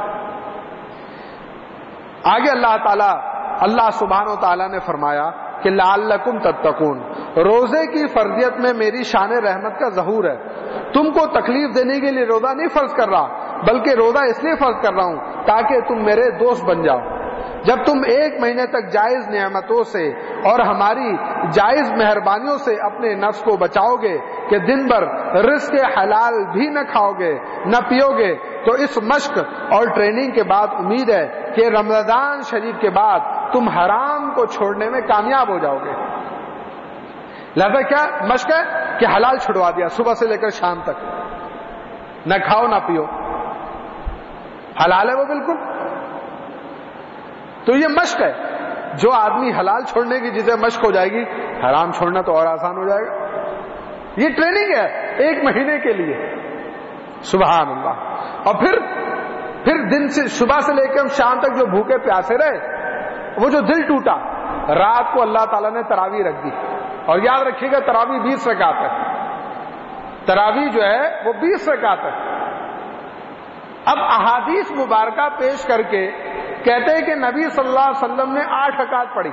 آگے اللہ تعالیٰ اللہ سبحانہ و تعالیٰ نے فرمایا کہ لعلکم تتقون، روزے کی فرضیت میں میری شان رحمت کا ظہور ہے۔ تم کو تکلیف دینے کے لیے روزہ نہیں فرض کر رہا، بلکہ روزہ اس لیے فرض کر رہا ہوں تاکہ تم میرے دوست بن جاؤ۔ جب تم ایک مہینے تک جائز نعمتوں سے اور ہماری جائز مہربانیوں سے اپنے نفس کو بچاؤ گے کہ دن بھر رزق حلال بھی نہ کھاؤ گے نہ پیو گے، تو اس مشق اور ٹریننگ کے بعد امید ہے کہ رمضان شریف کے بعد تم حرام کو چھوڑنے میں کامیاب ہو جاؤ گے۔ لہذا کیا مشق ہے کہ حلال چھڑوا دیا، صبح سے لے کر شام تک نہ کھاؤ نہ پیو، حلال ہے وہ بالکل۔ تو یہ مشق ہے، جو آدمی حلال چھوڑنے کی جسے مشق ہو جائے گی، حرام چھوڑنا تو اور آسان ہو جائے گا۔ یہ ٹریننگ ہے ایک مہینے کے لیے، سبحان اللہ۔ اور پھر پھر دن سے صبح سے لے کے ہم شام تک جو بھوکے پیاسے رہے، وہ جو دل ٹوٹا، رات کو اللہ تعالیٰ نے تراویح رکھ دی۔ اور یاد رکھیے گا تراویح بیس رکعت ہے، تراویح جو ہے وہ بیس رکعت ہے۔ اب احادیث مبارکہ پیش کر کے کہتے ہیں کہ نبی صلی اللہ علیہ وسلم نے آٹھ رکعت پڑھی۔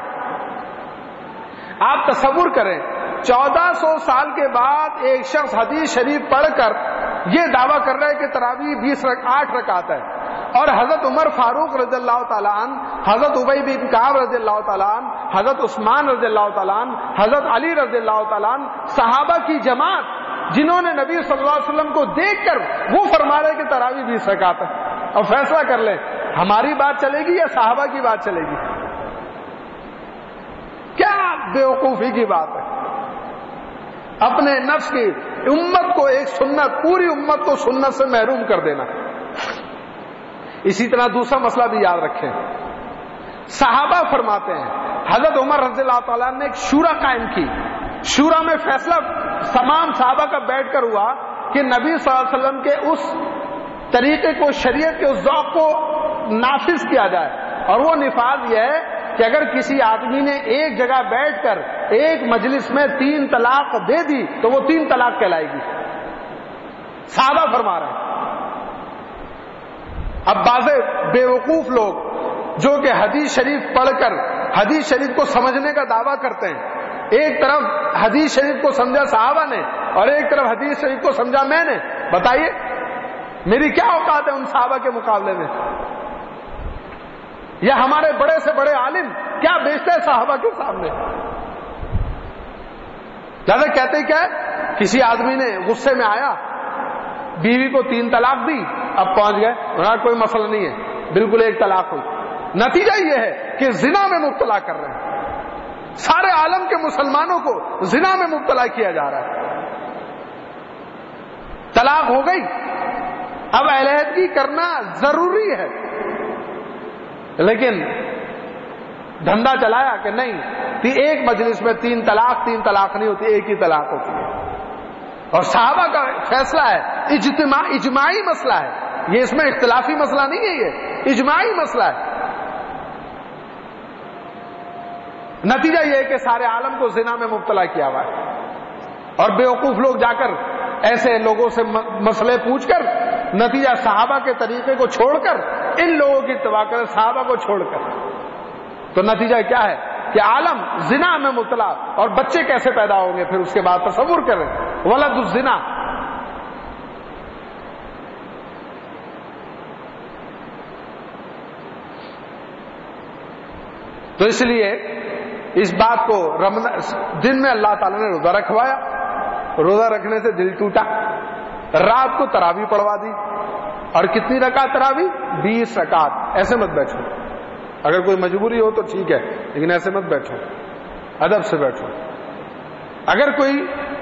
آپ تصور کریں چودہ سو سال کے بعد ایک شخص حدیث شریف پڑھ کر یہ دعویٰ کر رہا ہے کہ تراویح بیس رک آٹھ رکعت ہے، اور حضرت عمر فاروق رضی اللہ تعالیٰ عنہ، حضرت ابی بن کعب رضی اللہ تعالیٰ عنہ، حضرت عثمان رضی اللہ تعالیٰ عنہ، حضرت علی رضی اللہ تعالیٰ عنہ، صحابہ کی جماعت جنہوں نے نبی صلی اللہ علیہ وسلم کو دیکھ کر وہ فرما رہے کہ تراویح بیس رکعت ہے۔ اور فیصلہ کر لیں ہماری بات چلے گی یا صحابہ کی بات چلے گی؟ کیا بیوقوفی کی بات ہے، اپنے نفس کی امت کو ایک سنت، پوری امت کو سنت سے محروم کر دینا۔ اسی طرح دوسرا مسئلہ بھی یاد رکھیں، صحابہ فرماتے ہیں حضرت عمر رضی اللہ تعالیٰ نے ایک شورا قائم کی، شورا میں فیصلہ تمام صحابہ کا بیٹھ کر ہوا کہ نبی صلی اللہ علیہ وسلم کے اس طریقے کو، شریعت کے اس ذوق کو نافذ کیا جائے، اور وہ نفاذ یہ ہے کہ اگر کسی آدمی نے ایک جگہ بیٹھ کر ایک مجلس میں تین طلاق دے دی تو وہ تین طلاق کہلائے گی۔ صحابہ فرما رہے ہیں۔ اب بعض بیوقوف لوگ جو کہ حدیث شریف پڑھ کر حدیث شریف کو سمجھنے کا دعویٰ کرتے ہیں، ایک طرف حدیث شریف کو سمجھا صحابہ نے اور ایک طرف حدیث شریف کو سمجھا میں نے، بتائیے میری کیا اوقات ہے ان صحابہ کے مقابلے میں؟ یا ہمارے بڑے سے بڑے عالم کیا بیچتے ہیں صحابہ کے سامنے؟ زیادہ کہتے کیا ہے، کسی آدمی نے غصے میں آیا، بیوی کو تین طلاق دی، اب پہنچ گئے وہاں کوئی مسئلہ نہیں ہے، بالکل ایک طلاق ہوئی۔ نتیجہ یہ ہے کہ زنا میں مبتلا کر رہے ہیں، سارے عالم کے مسلمانوں کو زنا میں مبتلا کیا جا رہا ہے۔ طلاق ہو گئی، اب علیحدگی کرنا ضروری ہے، لیکن دھندا چلایا کہ نہیں، ایک مجلس میں تین طلاق تین طلاق نہیں ہوتی، ایک ہی طلاق ہوتی ہے۔ اور صحابہ کا فیصلہ ہے، اجتماع اجماعی مسئلہ ہے، یہ اس میں اختلافی مسئلہ نہیں ہے، یہ اجماعی مسئلہ ہے۔ نتیجہ یہ ہے کہ سارے عالم کو زنا میں مبتلا کیا ہوا ہے، اور بیوقوف لوگ جا کر ایسے لوگوں سے مسئلے پوچھ کر نتیجہ صحابہ کے طریقے کو چھوڑ کر ان لوگوں کی اتباع کرے صحابہ کو چھوڑ کر۔ تو نتیجہ کیا ہے کہ عالم زنا میں مبتلا، اور بچے کیسے پیدا ہوں گے پھر اس کے بعد تصور کریں، ولد الزنا۔ تو اس لیے اس بات کو رمضان دن میں اللہ تعالیٰ نے روزہ رکھوایا، روزہ رکھنے سے دل ٹوٹا، رات کو تراویح پڑھوا دی، اور کتنی رکعت تراویح؟ بیس رکعت۔ ایسے مت بیٹھو، اگر کوئی مجبوری ہو تو ٹھیک ہے، لیکن ایسے مت بیٹھو، ادب سے بیٹھو۔ اگر کوئی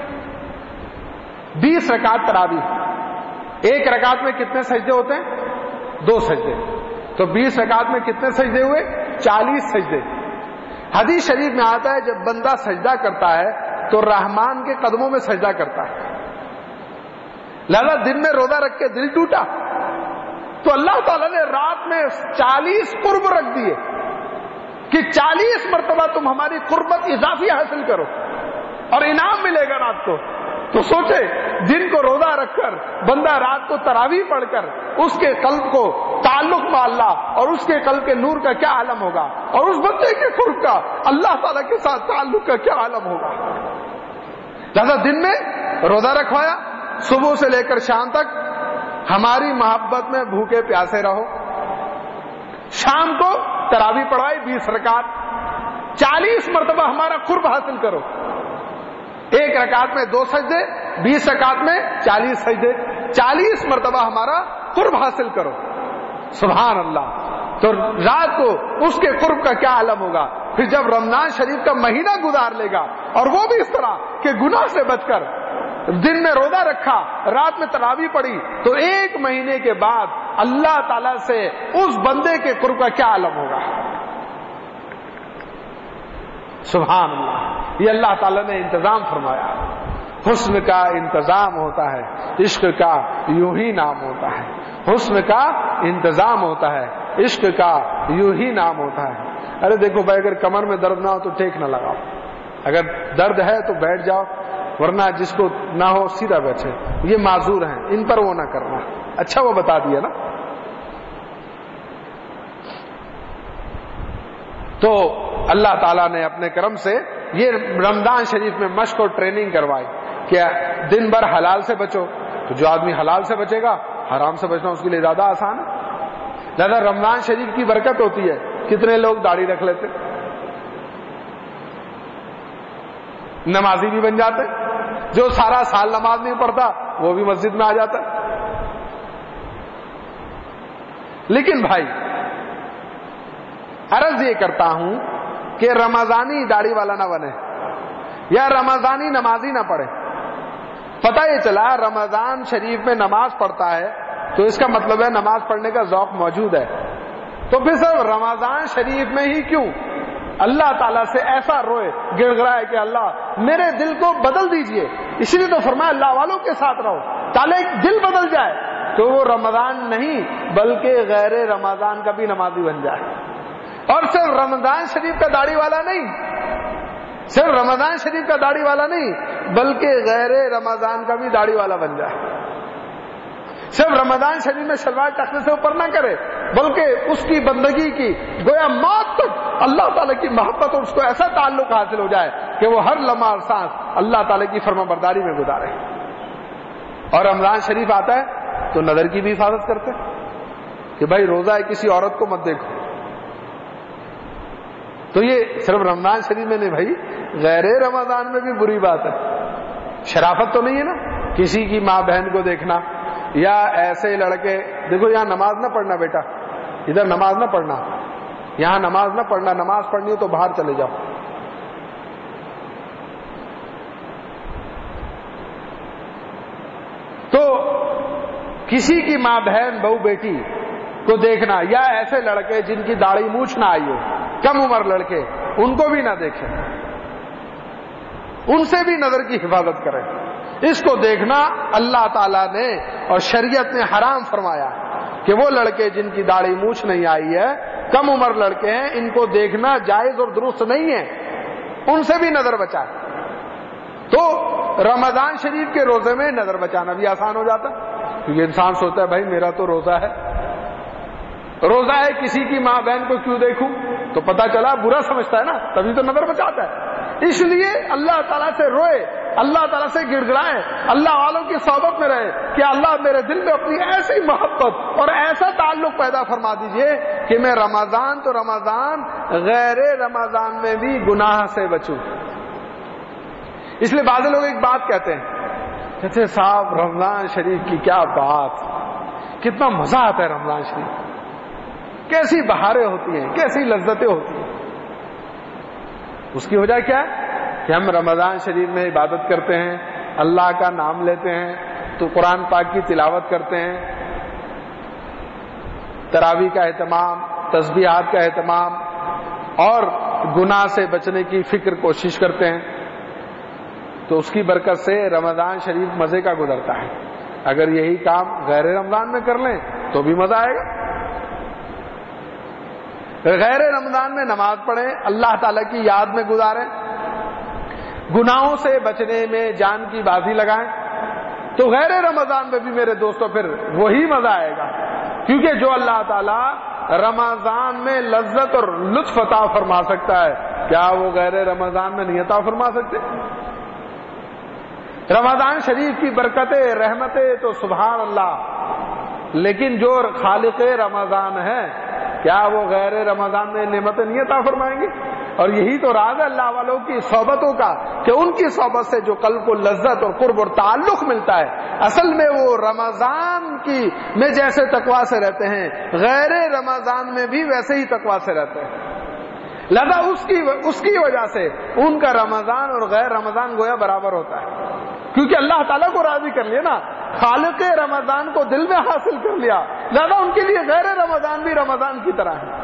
بیس رکعت تراویح، ایک رکعت میں کتنے سجدے ہوتے ہیں؟ دو سجدے، تو بیس رکعت میں کتنے سجدے ہوئے؟ چالیس سجدے۔ حدیث شریف میں آتا ہے جب بندہ سجدہ کرتا ہے تو رحمان کے قدموں میں سجدہ کرتا ہے۔ لہذا دن میں روزہ رکھ کے دل ٹوٹا تو اللہ تعالیٰ نے رات میں چالیس قرب رکھ دیے کہ چالیس مرتبہ تم ہماری قربت اضافی حاصل کرو اور انعام ملے گا رات کو۔ تو سوچے دن کو روزہ رکھ کر بندہ رات کو تراویح پڑھ کر اس کے قلب کو تعلق میں اللہ اور اس کے قلب کے نور کا کیا عالم ہوگا، اور اس بندے کے قرب کا اللہ تعالیٰ کے ساتھ تعلق کا کیا عالم ہوگا۔ لہذا دن میں روزہ رکھوایا، صبح سے لے کر شام تک ہماری محبت میں بھوکے پیاسے رہو، شام کو تراویح پڑھائی بیس رکعت، چالیس مرتبہ ہمارا قرب حاصل کرو، ایک رکعت میں دو سجدے، بیس رکعت میں چالیس سجدے، چالیس مرتبہ ہمارا قرب حاصل کرو۔ سبحان اللہ۔ تو رات کو اس کے قرب کا کیا عالم ہوگا۔ پھر جب رمضان شریف کا مہینہ گزار لے گا اور وہ بھی اس طرح کہ گناہ سے بچ کر دن میں روزہ رکھا، رات میں تراویح پڑھی، تو ایک مہینے کے بعد اللہ تعالی سے اس بندے کے قرب کا کیا عالم ہوگا۔ سبحان اللہ۔ یہ اللہ تعالیٰ نے انتظام فرمایا۔ حسن کا انتظام ہوتا ہے، عشق کا یوں ہی نام ہوتا ہے۔ حسن کا انتظام ہوتا ہے، عشق کا یوں ہی نام ہوتا ہے۔ ارے دیکھو بھائی، اگر کمر میں درد نہ ہو تو ٹیک نہ لگاؤ، اگر درد ہے تو بیٹھ جاؤ، ورنہ جس کو نہ ہو سیدھا بیٹھے۔ یہ معذور ہیں، ان پر وہ نہ کرنا۔ اچھا وہ بتا دیا نا۔ تو اللہ تعالیٰ نے اپنے کرم سے یہ رمضان شریف میں مشق اور ٹریننگ کروائی کہ دن بھر حلال سے بچو۔ تو جو آدمی حلال سے بچے گا، حرام سے بچنا اس کے لیے زیادہ آسان ہے۔ لہذا رمضان شریف کی برکت ہوتی ہے، کتنے لوگ داڑھی رکھ لیتے، نمازی بھی بن جاتے، جو سارا سال نماز نہیں پڑھتا وہ بھی مسجد میں آ جاتا۔ لیکن بھائی عرض یہ کرتا ہوں کہ رمضانی داڑھی والا نہ بنے یا رمضانی نمازی نہ پڑھے۔ پتہ یہ چلا رمضان شریف میں نماز پڑھتا ہے تو اس کا مطلب ہے نماز پڑھنے کا ذوق موجود ہے، تو پھر صرف رمضان شریف میں ہی کیوں اللہ تعالیٰ سے ایسا روئے گڑ گڑائے کہ اللہ میرے دل کو بدل دیجئے۔ اس لیے تو فرمایا اللہ والوں کے ساتھ رہو تاکہ دل بدل جائے، تو وہ رمضان نہیں بلکہ غیر رمضان کا بھی نمازی بن جائے، اور صرف رمضان شریف کا داڑھی والا نہیں، صرف رمضان شریف کا داڑھی والا نہیں بلکہ غیر رمضان کا بھی داڑھی والا بن جائے۔ صرف رمضان شریف میں شلوار ٹکنے سے اوپر نہ کرے بلکہ اس کی بندگی کی گویا موت تک اللہ تعالیٰ کی محبت اور اس کو ایسا تعلق حاصل ہو جائے کہ وہ ہر لمحہ اور سانس اللہ تعالیٰ کی فرما برداری میں گزارے۔ اور رمضان شریف آتا ہے تو نظر کی بھی حفاظت کرتے کہ بھائی روزہ ہے کسی عورت کو مت دیکھو۔ تو یہ صرف رمضان شریف میں نہیں بھائی، غیر رمضان میں بھی بری بات ہے۔ شرافت تو نہیں ہے نا کسی کی ماں بہن کو دیکھنا، یا ایسے لڑکے دیکھو یہاں نماز نہ پڑھنا بیٹا، ادھر نماز نہ پڑھنا، یہاں نماز نہ پڑھنا، نماز پڑھنی ہو تو باہر چلے جاؤ۔ تو کسی کی ماں بہن بہو بیٹی کو دیکھنا، یا ایسے لڑکے جن کی داڑھی مونچھ نہ آئی ہو، کم عمر لڑکے، ان کو بھی نہ دیکھیں، ان سے بھی نظر کی حفاظت کریں۔ اس کو دیکھنا اللہ تعالیٰ نے اور شریعت نے حرام فرمایا کہ وہ لڑکے جن کی داڑھی مونچھ نہیں آئی ہے، کم عمر لڑکے ہیں، ان کو دیکھنا جائز اور درست نہیں ہے، ان سے بھی نظر بچائے۔ تو رمضان شریف کے روزے میں نظر بچانا بھی آسان ہو جاتا، کیونکہ انسان سوچتا ہے بھائی میرا تو روزہ ہے روزہ ہے کسی کی ماں بہن کو کیوں دیکھوں؟ تو پتا چلا برا سمجھتا ہے نا، تبھی تو نظر بچاتا ہے۔ اس لیے اللہ تعالیٰ سے روئے، اللہ تعالیٰ سے گڑ گڑائے، اللہ والوں کی صحبت میں رہے کہ اللہ میرے دل میں اپنی ایسی محبت اور ایسا تعلق پیدا فرما دیجئے کہ میں رمضان تو رمضان غیر رمضان میں بھی گناہ سے بچوں۔ اس لیے بعض لوگ ایک بات کہتے ہیں، کہتے ہیں صاحب رمضان شریف کی کیا بات، کتنا مزہ آتا ہے رمضان شریف، کیسی بہاریں ہوتی ہیں، کیسی لذتیں ہوتی ہیں۔ اس کی وجہ کیا ہے کہ ہم رمضان شریف میں عبادت کرتے ہیں، اللہ کا نام لیتے ہیں، تو قرآن پاک کی تلاوت کرتے ہیں، تراویح کا اہتمام، تسبیحات کا اہتمام، اور گناہ سے بچنے کی فکر کوشش کرتے ہیں، تو اس کی برکت سے رمضان شریف مزے کا گزرتا ہے۔ اگر یہی کام غیر رمضان میں کر لیں تو بھی مزہ آئے گا۔ غیر رمضان میں نماز پڑھیں، اللہ تعالیٰ کی یاد میں گزاریں، گناہوں سے بچنے میں جان کی بازی لگائیں، تو غیر رمضان میں بھی میرے دوستوں پھر وہی مزہ آئے گا، کیونکہ جو اللہ تعالیٰ رمضان میں لذت اور لطف عطا فرما سکتا ہے، کیا وہ غیر رمضان میں نہیں عطا فرما سکتے؟ رمضان شریف کی برکتیں، رحمتیں تو سبحان اللہ، لیکن جو خالق رمضان ہے کیا وہ غیر رمضان میں نعمتیں نہیں عطا فرمائیں گے؟ اور یہی تو راز ہے اللہ والوں کی صحبتوں کا، کہ ان کی صحبت سے جو قلب کو لذت اور قرب اور تعلق ملتا ہے، اصل میں وہ رمضان کی میں جیسے تقویٰ سے رہتے ہیں، غیر رمضان میں بھی ویسے ہی تقویٰ سے رہتے ہیں۔ لہذا اس کی اس کی وجہ سے ان کا رمضان اور غیر رمضان گویا برابر ہوتا ہے، کیونکہ اللہ تعالیٰ کو راضی کر لیا نا، خالق رمضان کو دل میں حاصل کر لیا، لہذا ان کے لیے غیر رمضان بھی رمضان کی طرح ہے۔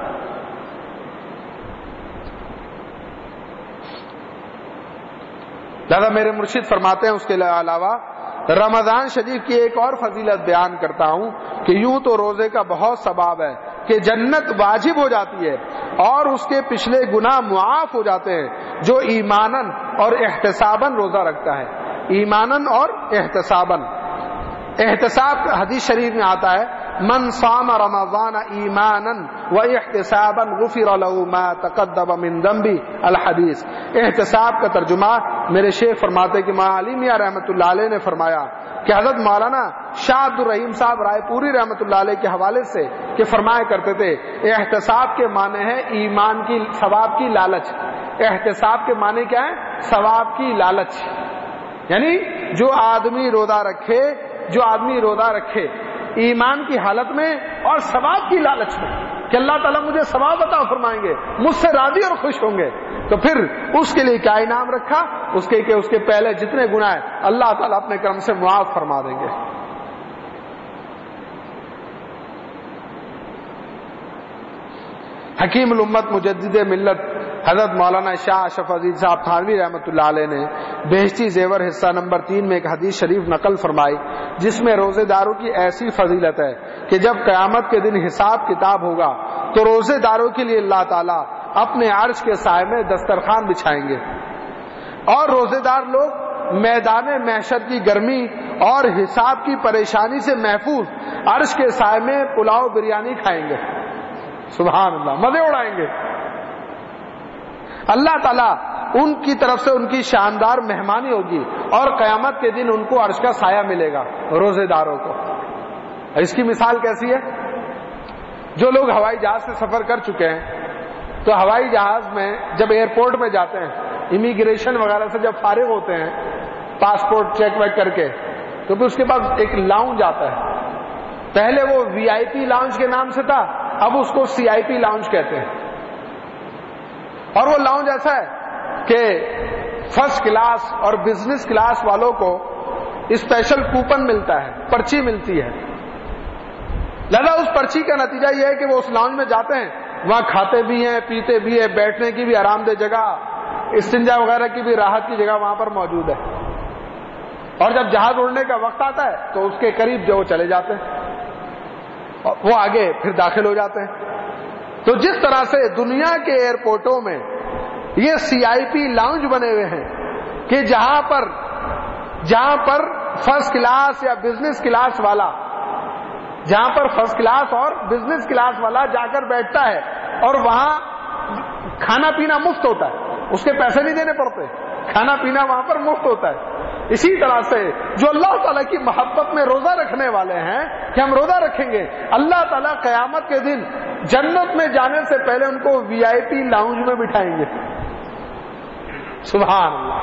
لہذا میرے مرشد فرماتے ہیں اس کے علاوہ رمضان شریف کی ایک اور فضیلت بیان کرتا ہوں کہ یوں تو روزے کا بہت ثواب ہے کہ جنت واجب ہو جاتی ہے اور اس کے پچھلے گناہ معاف ہو جاتے ہیں جو ایماناً اور احتساباً روزہ رکھتا ہے۔ ایماناً اور احتساباً، احتساب حدیث شریف میں آتا ہے من صام رمضان ایمانا واحتسابا غفر له ما تقدم من ذنبه الحدیث۔ احتساب کا ترجمہ میرے شیخ فرماتے کہ مولانا علی میاں رحمۃ اللہ علیہ نے فرمایا کہ حضرت مولانا شاہ عبد الرحیم صاحب رائے پوری رحمۃ اللہ علیہ کے حوالے سے کہ فرمایا کرتے تھے احتساب کے معنی ہے ایمان کی، ثواب کی لالچ۔ احتساب کے معنی کیا ہے؟ ثواب کی لالچ، یعنی جو آدمی روزہ رکھے جو آدمی روزہ رکھے ایمان کی حالت میں اور ثواب کی لالچ میں کہ اللہ تعالیٰ مجھے ثواب عطا فرمائیں گے، مجھ سے راضی اور خوش ہوں گے، تو پھر اس کے لیے کیا انعام رکھا؟ اس کے کہ اس کے پہلے جتنے گناہ ہیں اللہ تعالیٰ اپنے کرم سے معاف فرما دیں گے۔ حکیم الامت مجدد ملت حضرت مولانا شاہ اشرف عزیز صاحب تھانوی رحمۃ اللہ علیہ نے بہشتی زیور حصہ نمبر تین میں ایک حدیث شریف نقل فرمائی جس میں روزے داروں کی ایسی فضیلت ہے کہ جب قیامت کے دن حساب کتاب ہوگا تو روزے داروں کے لیے اللہ تعالیٰ اپنے عرش کے سائے میں دسترخوان بچھائیں گے اور روزے دار لوگ میدان محشر کی گرمی اور حساب کی پریشانی سے محفوظ عرش کے سائے میں پلاؤ بریانی کھائیں گے۔ سبحان اللہ، مزے اڑائیں گے۔ اللہ تعالیٰ ان کی طرف سے ان کی شاندار مہمانی ہوگی اور قیامت کے دن ان کو عرش کا سایہ ملے گا روزے داروں کو۔ اس کی مثال کیسی ہے؟ جو لوگ ہوائی جہاز سے سفر کر چکے ہیں تو ہوائی جہاز میں جب ایئرپورٹ میں جاتے ہیں، امیگریشن وغیرہ سے جب فارغ ہوتے ہیں پاسپورٹ چیک ویک کر کے، تو پھر اس کے بعد ایک لاؤنج آتا ہے۔ پہلے وہ وی آئی پی لاؤنج کے نام سے تھا، اب اس کو سی آئی پی لاؤنج کہتے ہیں، اور وہ لاؤنج ایسا ہے کہ فرسٹ کلاس اور بزنس کلاس والوں کو اسپیشل کوپن ملتا ہے، پرچی ملتی ہے۔ لہذا اس پرچی کا نتیجہ یہ ہے کہ وہ اس لاؤنج میں جاتے ہیں، وہاں کھاتے بھی ہیں، پیتے بھی ہیں، بیٹھنے کی بھی آرام دہ جگہ، استنجا وغیرہ کی بھی راحت کی جگہ وہاں پر موجود ہے، اور جب جہاز اڑنے کا وقت آتا ہے تو اس کے قریب جو وہ چلے جاتے ہیں، وہ آگے پھر داخل ہو جاتے ہیں۔ تو جس طرح سے دنیا کے ایئرپورٹوں میں یہ سی آئی پی لاؤنج بنے ہوئے ہیں کہ جہاں پر جہاں پر فرسٹ کلاس یا بزنس کلاس والا جہاں پر فرسٹ کلاس اور بزنس کلاس والا جا کر بیٹھتا ہے اور وہاں کھانا پینا مفت ہوتا ہے، اس کے پیسے نہیں دینے پڑتے، کھانا پینا وہاں پر مفت ہوتا ہے۔ اسی طرح سے جو اللہ تعالیٰ کی محبت میں روزہ رکھنے والے ہیں کہ ہم روزہ رکھیں گے، اللہ تعالیٰ قیامت کے دن جنت میں جانے سے پہلے ان کو وی آئی پی لاؤنج میں بٹھائیں گے، سبحان اللہ،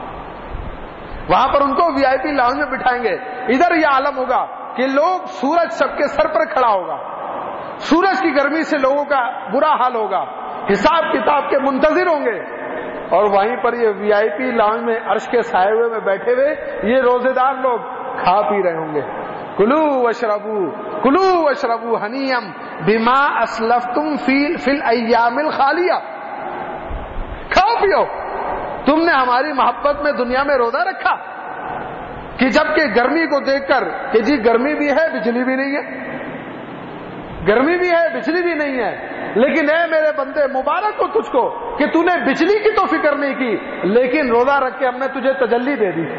وہاں پر ان کو وی آئی پی لاؤنج میں بٹھائیں گے۔ ادھر یہ عالم ہوگا کہ لوگ، سورج سب کے سر پر کھڑا ہوگا، سورج کی گرمی سے لوگوں کا برا حال ہوگا، حساب کتاب کے منتظر ہوں گے، اور وہیں پر یہ وی آئی پی لاؤنج میں عرش کے سائے ہوئے میں بیٹھے ہوئے یہ روزے دار لوگ کھا پی رہے ہوں گے۔ کلو واشربو کلو واشربو ہنیم بما اسلفتم فی فی الایام الخالیہ، کھاؤ پیو، تم نے ہماری محبت میں دنیا میں روزہ رکھا کہ جب کہ گرمی کو دیکھ کر کہ جی گرمی بھی ہے بجلی بھی نہیں ہے، گرمی بھی ہے بجلی بھی نہیں ہے، لیکن اے میرے بندے مبارک ہو تجھ کو کہ تو نے بجلی کی تو فکر نہیں کی، لیکن روزہ رکھ کے ہم نے تجھے تجلی دے دی۔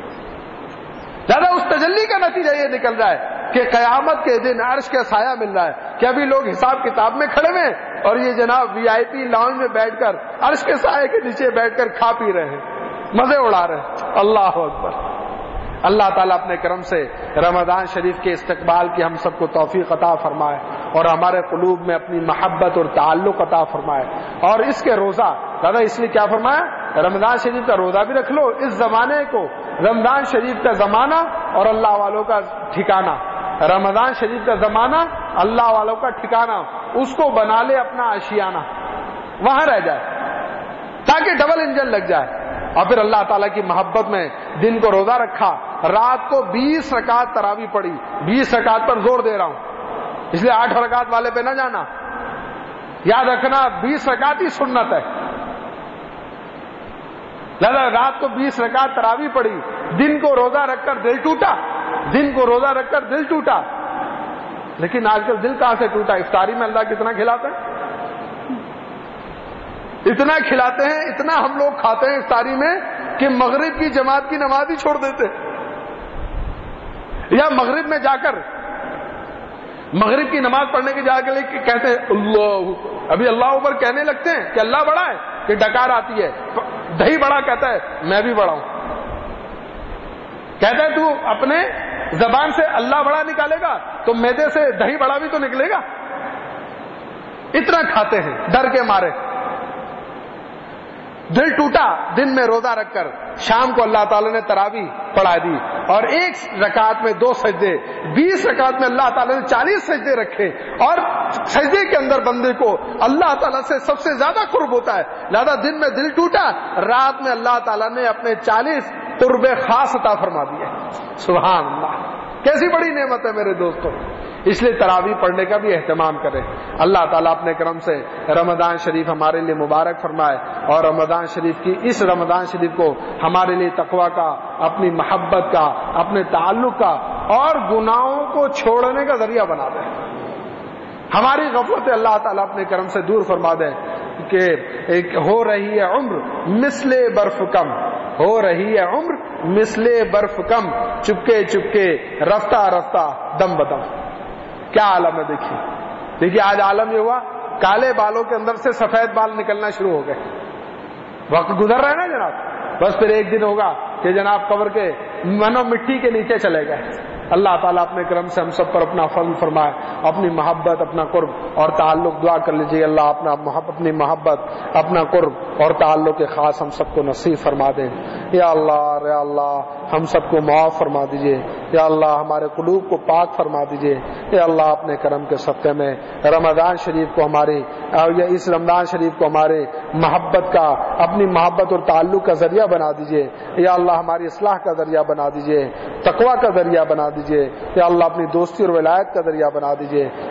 دادا اس تجلی کا نتیجہ یہ نکل رہا ہے کہ قیامت کے دن عرش کا سایہ مل رہا ہے کہ ابھی لوگ حساب کتاب میں کھڑے ہوئے اور یہ جناب وی آئی پی لاؤنج میں بیٹھ کر عرش کے سایہ کے نیچے بیٹھ کر کھا پی رہے ہیں، مزے اڑا رہے ہیں۔ اللہ اکبر۔ اللہ تعالیٰ اپنے کرم سے رمضان شریف کے استقبال کی ہم سب کو توفیق عطا فرمائے اور ہمارے قلوب میں اپنی محبت اور تعلق عطا فرمائے۔ اور اس کے روزہ دادا اس لیے کیا فرمایا، رمضان شریف کا روزہ بھی رکھ لو، اس زمانے کو رمضان شریف کا زمانہ اور اللہ والوں کا ٹھکانہ، رمضان شریف کا زمانہ اللہ والوں کا ٹھکانہ، اس کو بنا لے اپنا آشیانہ، وہاں رہ جائے تاکہ ڈبل انجن لگ جائے۔ اور پھر اللہ تعالیٰ کی محبت میں دن کو روزہ رکھا، رات کو بیس رکعت تراویح پڑھی، بیس رکعت پر زور دے رہا ہوں اس لیے آٹھ رکعت والے پہ نہ جانا، یاد رکھنا بیس رکعت ہی سنت ہے۔ لہذا رات کو بیس رکعت تراویح پڑھی، دن کو روزہ رکھ کر دل ٹوٹا، دن کو روزہ رکھ کر دل ٹوٹا، لیکن آج کل دل کہاں سے ٹوٹا؟ افطاری میں اللہ کتنا کھلاتا ہے، اتنا کھلاتے ہیں، اتنا ہم لوگ کھاتے ہیں افطاری میں کہ مغرب کی جماعت کی نماز ہی چھوڑ دیتے، یا مغرب میں جا کر مغرب کی نماز پڑھنے کے جا کے کہتے ہیں اللہ، ابھی اللہ اوپر کہنے لگتے ہیں کہ اللہ بڑا ہے کہ ڈکار آتی ہے، دہی بڑا کہتا ہے میں بھی بڑا ہوں، کہتا ہے تو اپنے زبان سے اللہ بڑا نکالے گا تو میدے سے دہی بڑا بھی تو نکلے گا، اتنا کھاتے ہیں ڈر کے مارے۔ دل ٹوٹا دن میں روزہ رکھ کر، شام کو اللہ تعالیٰ نے تراویح پڑھا دی اور ایک رکعت میں دو سجدے، بیس رکعت میں اللہ تعالیٰ نے چالیس سجدے رکھے، اور سجدے کے اندر بندے کو اللہ تعالیٰ سے سب سے زیادہ قرب ہوتا ہے۔ لہذا دن میں دل ٹوٹا، رات میں اللہ تعالیٰ نے اپنے چالیس قرب خاص عطا فرما دیے۔ سبحان اللہ، کیسی بڑی نعمت ہے میرے دوستوں۔ اس لیے تراویح پڑھنے کا بھی اہتمام کریں۔ اللہ تعالیٰ اپنے کرم سے رمضان شریف ہمارے لیے مبارک فرمائے، اور رمضان شریف کی اس رمضان شریف کو ہمارے لیے تقویٰ کا، اپنی محبت کا، اپنے تعلق کا اور گناہوں کو چھوڑنے کا ذریعہ بنا دے۔ ہماری غفلت اللہ تعالیٰ اپنے کرم سے دور فرما دے کہ ایک ہو رہی ہے عمر مثل برف کم، ہو رہی ہے عمر مثل برف کم، چپکے چپکے رفتہ رفتہ دم بدم۔ کیا عالم ہے دیکھیے، دیکھیے آج عالم یہ ہوا کالے بالوں کے اندر سے سفید بال نکلنا شروع ہو گئے، وقت گزر رہا ہے نا جناب، بس پھر ایک دن ہوگا کہ جناب قبر کے منو مٹی کے نیچے چلے گئے۔ اللہ تعالیٰ اپنے کرم سے ہم سب پر اپنا فضل فرمائے، اپنی محبت، اپنا قرب اور تعلق دعا کر لیجیے اللہ اپنا محبت، اپنی محبت، اپنا قرب اور تعلق کے خاص ہم سب کو نصیب فرما دیں۔ یا اللہ یا اللہ ہم سب کو معاف فرما دیجیے، یا اللہ ہمارے قلوب کو پاک فرما دیجیے، یا اللہ اپنے کرم کے صدقے میں رمضان شریف کو ہماری یا اس رمضان شریف کو ہمارے محبت کا، اپنی محبت اور تعلق کا ذریعہ بنا دیجیے، یا اللہ ہماری اصلاح کا ذریعہ بنا دیجیے، تقویٰ کا ذریعہ بنا دیجیے، یا اللہ اپنی دوستی اور ولایت کا ذریعہ بنا دیجیے،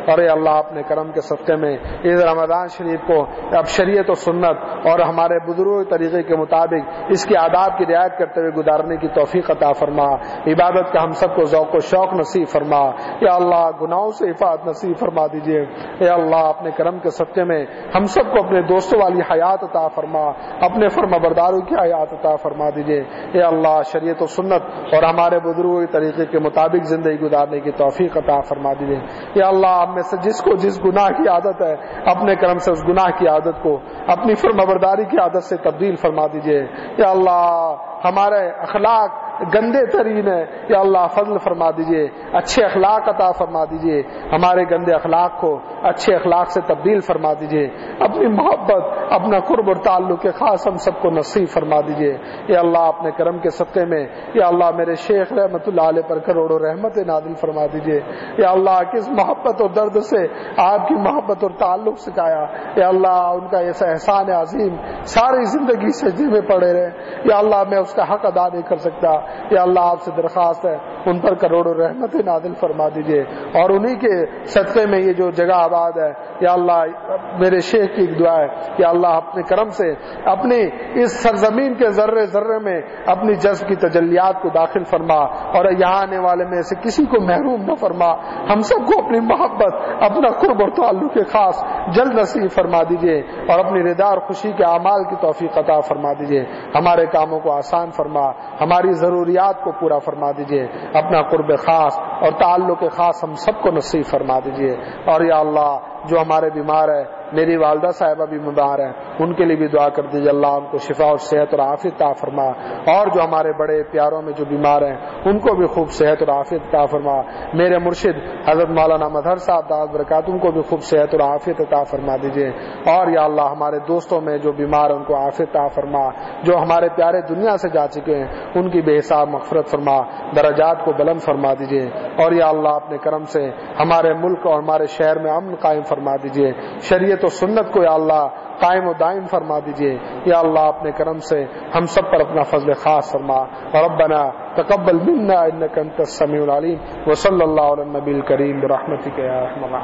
اور اے اللہ اپنے کرم کے صدقے میں اس رمضان شریف کو اب شریعت و سنت اور ہمارے بزرگوں طریقے کے مطابق اس کی آداب کی رعایت کرتے ہوئے گزارنے کی توفیق عطا فرما، عبادت کا ہم سب کو ذوق و شوق نصیب فرما، یا اللہ گناہوں سے حفاظت نصیب فرما دیجیے، اے اللہ اپنے کرم کے صدقے میں ہم سب کو اپنے دوستوں والی حیات عطا فرما، اپنے فرما برداروں کی حیات عطا فرما دیجیے، اے اللہ شریعت و سنت اور ہمارے بزرگوں کے طریقے کے مطابق زندگی گزارنے کی توفیق عطا فرما دیجیے، یا اللہ ہم میں سے جس کو جس گناہ کی عادت ہے اپنے کرم سے اس گناہ کی عادت کو اپنی فرما برداری کی عادت سے تبدیل فرما دیجیے، یا اللہ ہمارے اخلاق گندے ترین ہے، یا اللہ فضل فرما دیجئے، اچھے اخلاق عطا فرما دیجئے، ہمارے گندے اخلاق کو اچھے اخلاق سے تبدیل فرما دیجئے، اپنی محبت اپنا قرب اور تعلق خاص ہم سب کو نصیب فرما دیجئے، یا اللہ اپنے کرم کے صدقے میں یا اللہ میرے شیخ رحمت اللہ علیہ پر کروڑوں رحمت نازل فرما دیجئے، یا اللہ کس محبت اور درد سے آپ کی محبت اور تعلق سکھایا، یا اللہ ان کا ایسا احسان عظیم ساری زندگی سجدے میں پڑے رہے، یا اللہ میں اس کا حق ادا نہیں کر سکتا، یا اللہ آپ سے درخواست ہے ان پر کروڑوں رحمت نازل فرما دیجئے، اور انہی کے صدقے میں یہ جو جگہ آباد ہے یا اللہ میرے شیخ کی ایک دعا ہے کہ اللہ اپنے کرم سے اپنی اس سرزمین کے ذرے ذرے میں اپنی جذب کی تجلیات کو داخل فرما، اور یہاں آنے والے میں سے کسی کو محروم نہ فرما، ہم سب کو اپنی محبت اپنا قرب اور تعلق خاص جلد نصیب فرما دیجئے، اور اپنی رضا اور خوشی کے اعمال کی توفیق عطا فرما دیجئے، ہمارے کاموں کو آسان فرما، ہماری ضروریات کو پورا فرما دیجئے، اپنا قرب خاص اور تعلق خاص ہم سب کو نصیب فرما دیجئے، اور یا اللہ جو ہمارے بیمار ہے، میری والدہ صاحبہ بھی بیمار ہیں، ان کے لیے بھی دعا کر دیجیے، اللہ ان کو شفا اور صحت اور عافیت عطا فرما، اور جو ہمارے بڑے پیاروں میں جو بیمار ہیں ان کو بھی خوب صحت اور عافیت عطا فرما، میرے مرشد حضرت مولانا مظہر صاحب دعوت برکات ان کو بھی خوب صحت اور عافیت عطا فرما دیجیے، اور یا اللہ ہمارے دوستوں میں جو بیمار ہیں ان کو عافیت عطا فرما، جو ہمارے پیارے دنیا سے جا چکے ہیں ان کی بے حساب مغفرت فرما، درجات کو بلند فرما دیجیے، اور یا اللہ اپنے کرم سے ہمارے ملک اور ہمارے شہر میں امن قائم فرما دیجیے، شریعت و سنت کو یا اللہ قائم و دائم فرما دیجیے، یا اللہ اپنے کرم سے ہم سب پر اپنا فضل خاص فرما، ربنا تقبل منا انک انت السمیع العلیم، وصلی اللہ علی النبی الکریم برحمتک یا ارحم الراحمین۔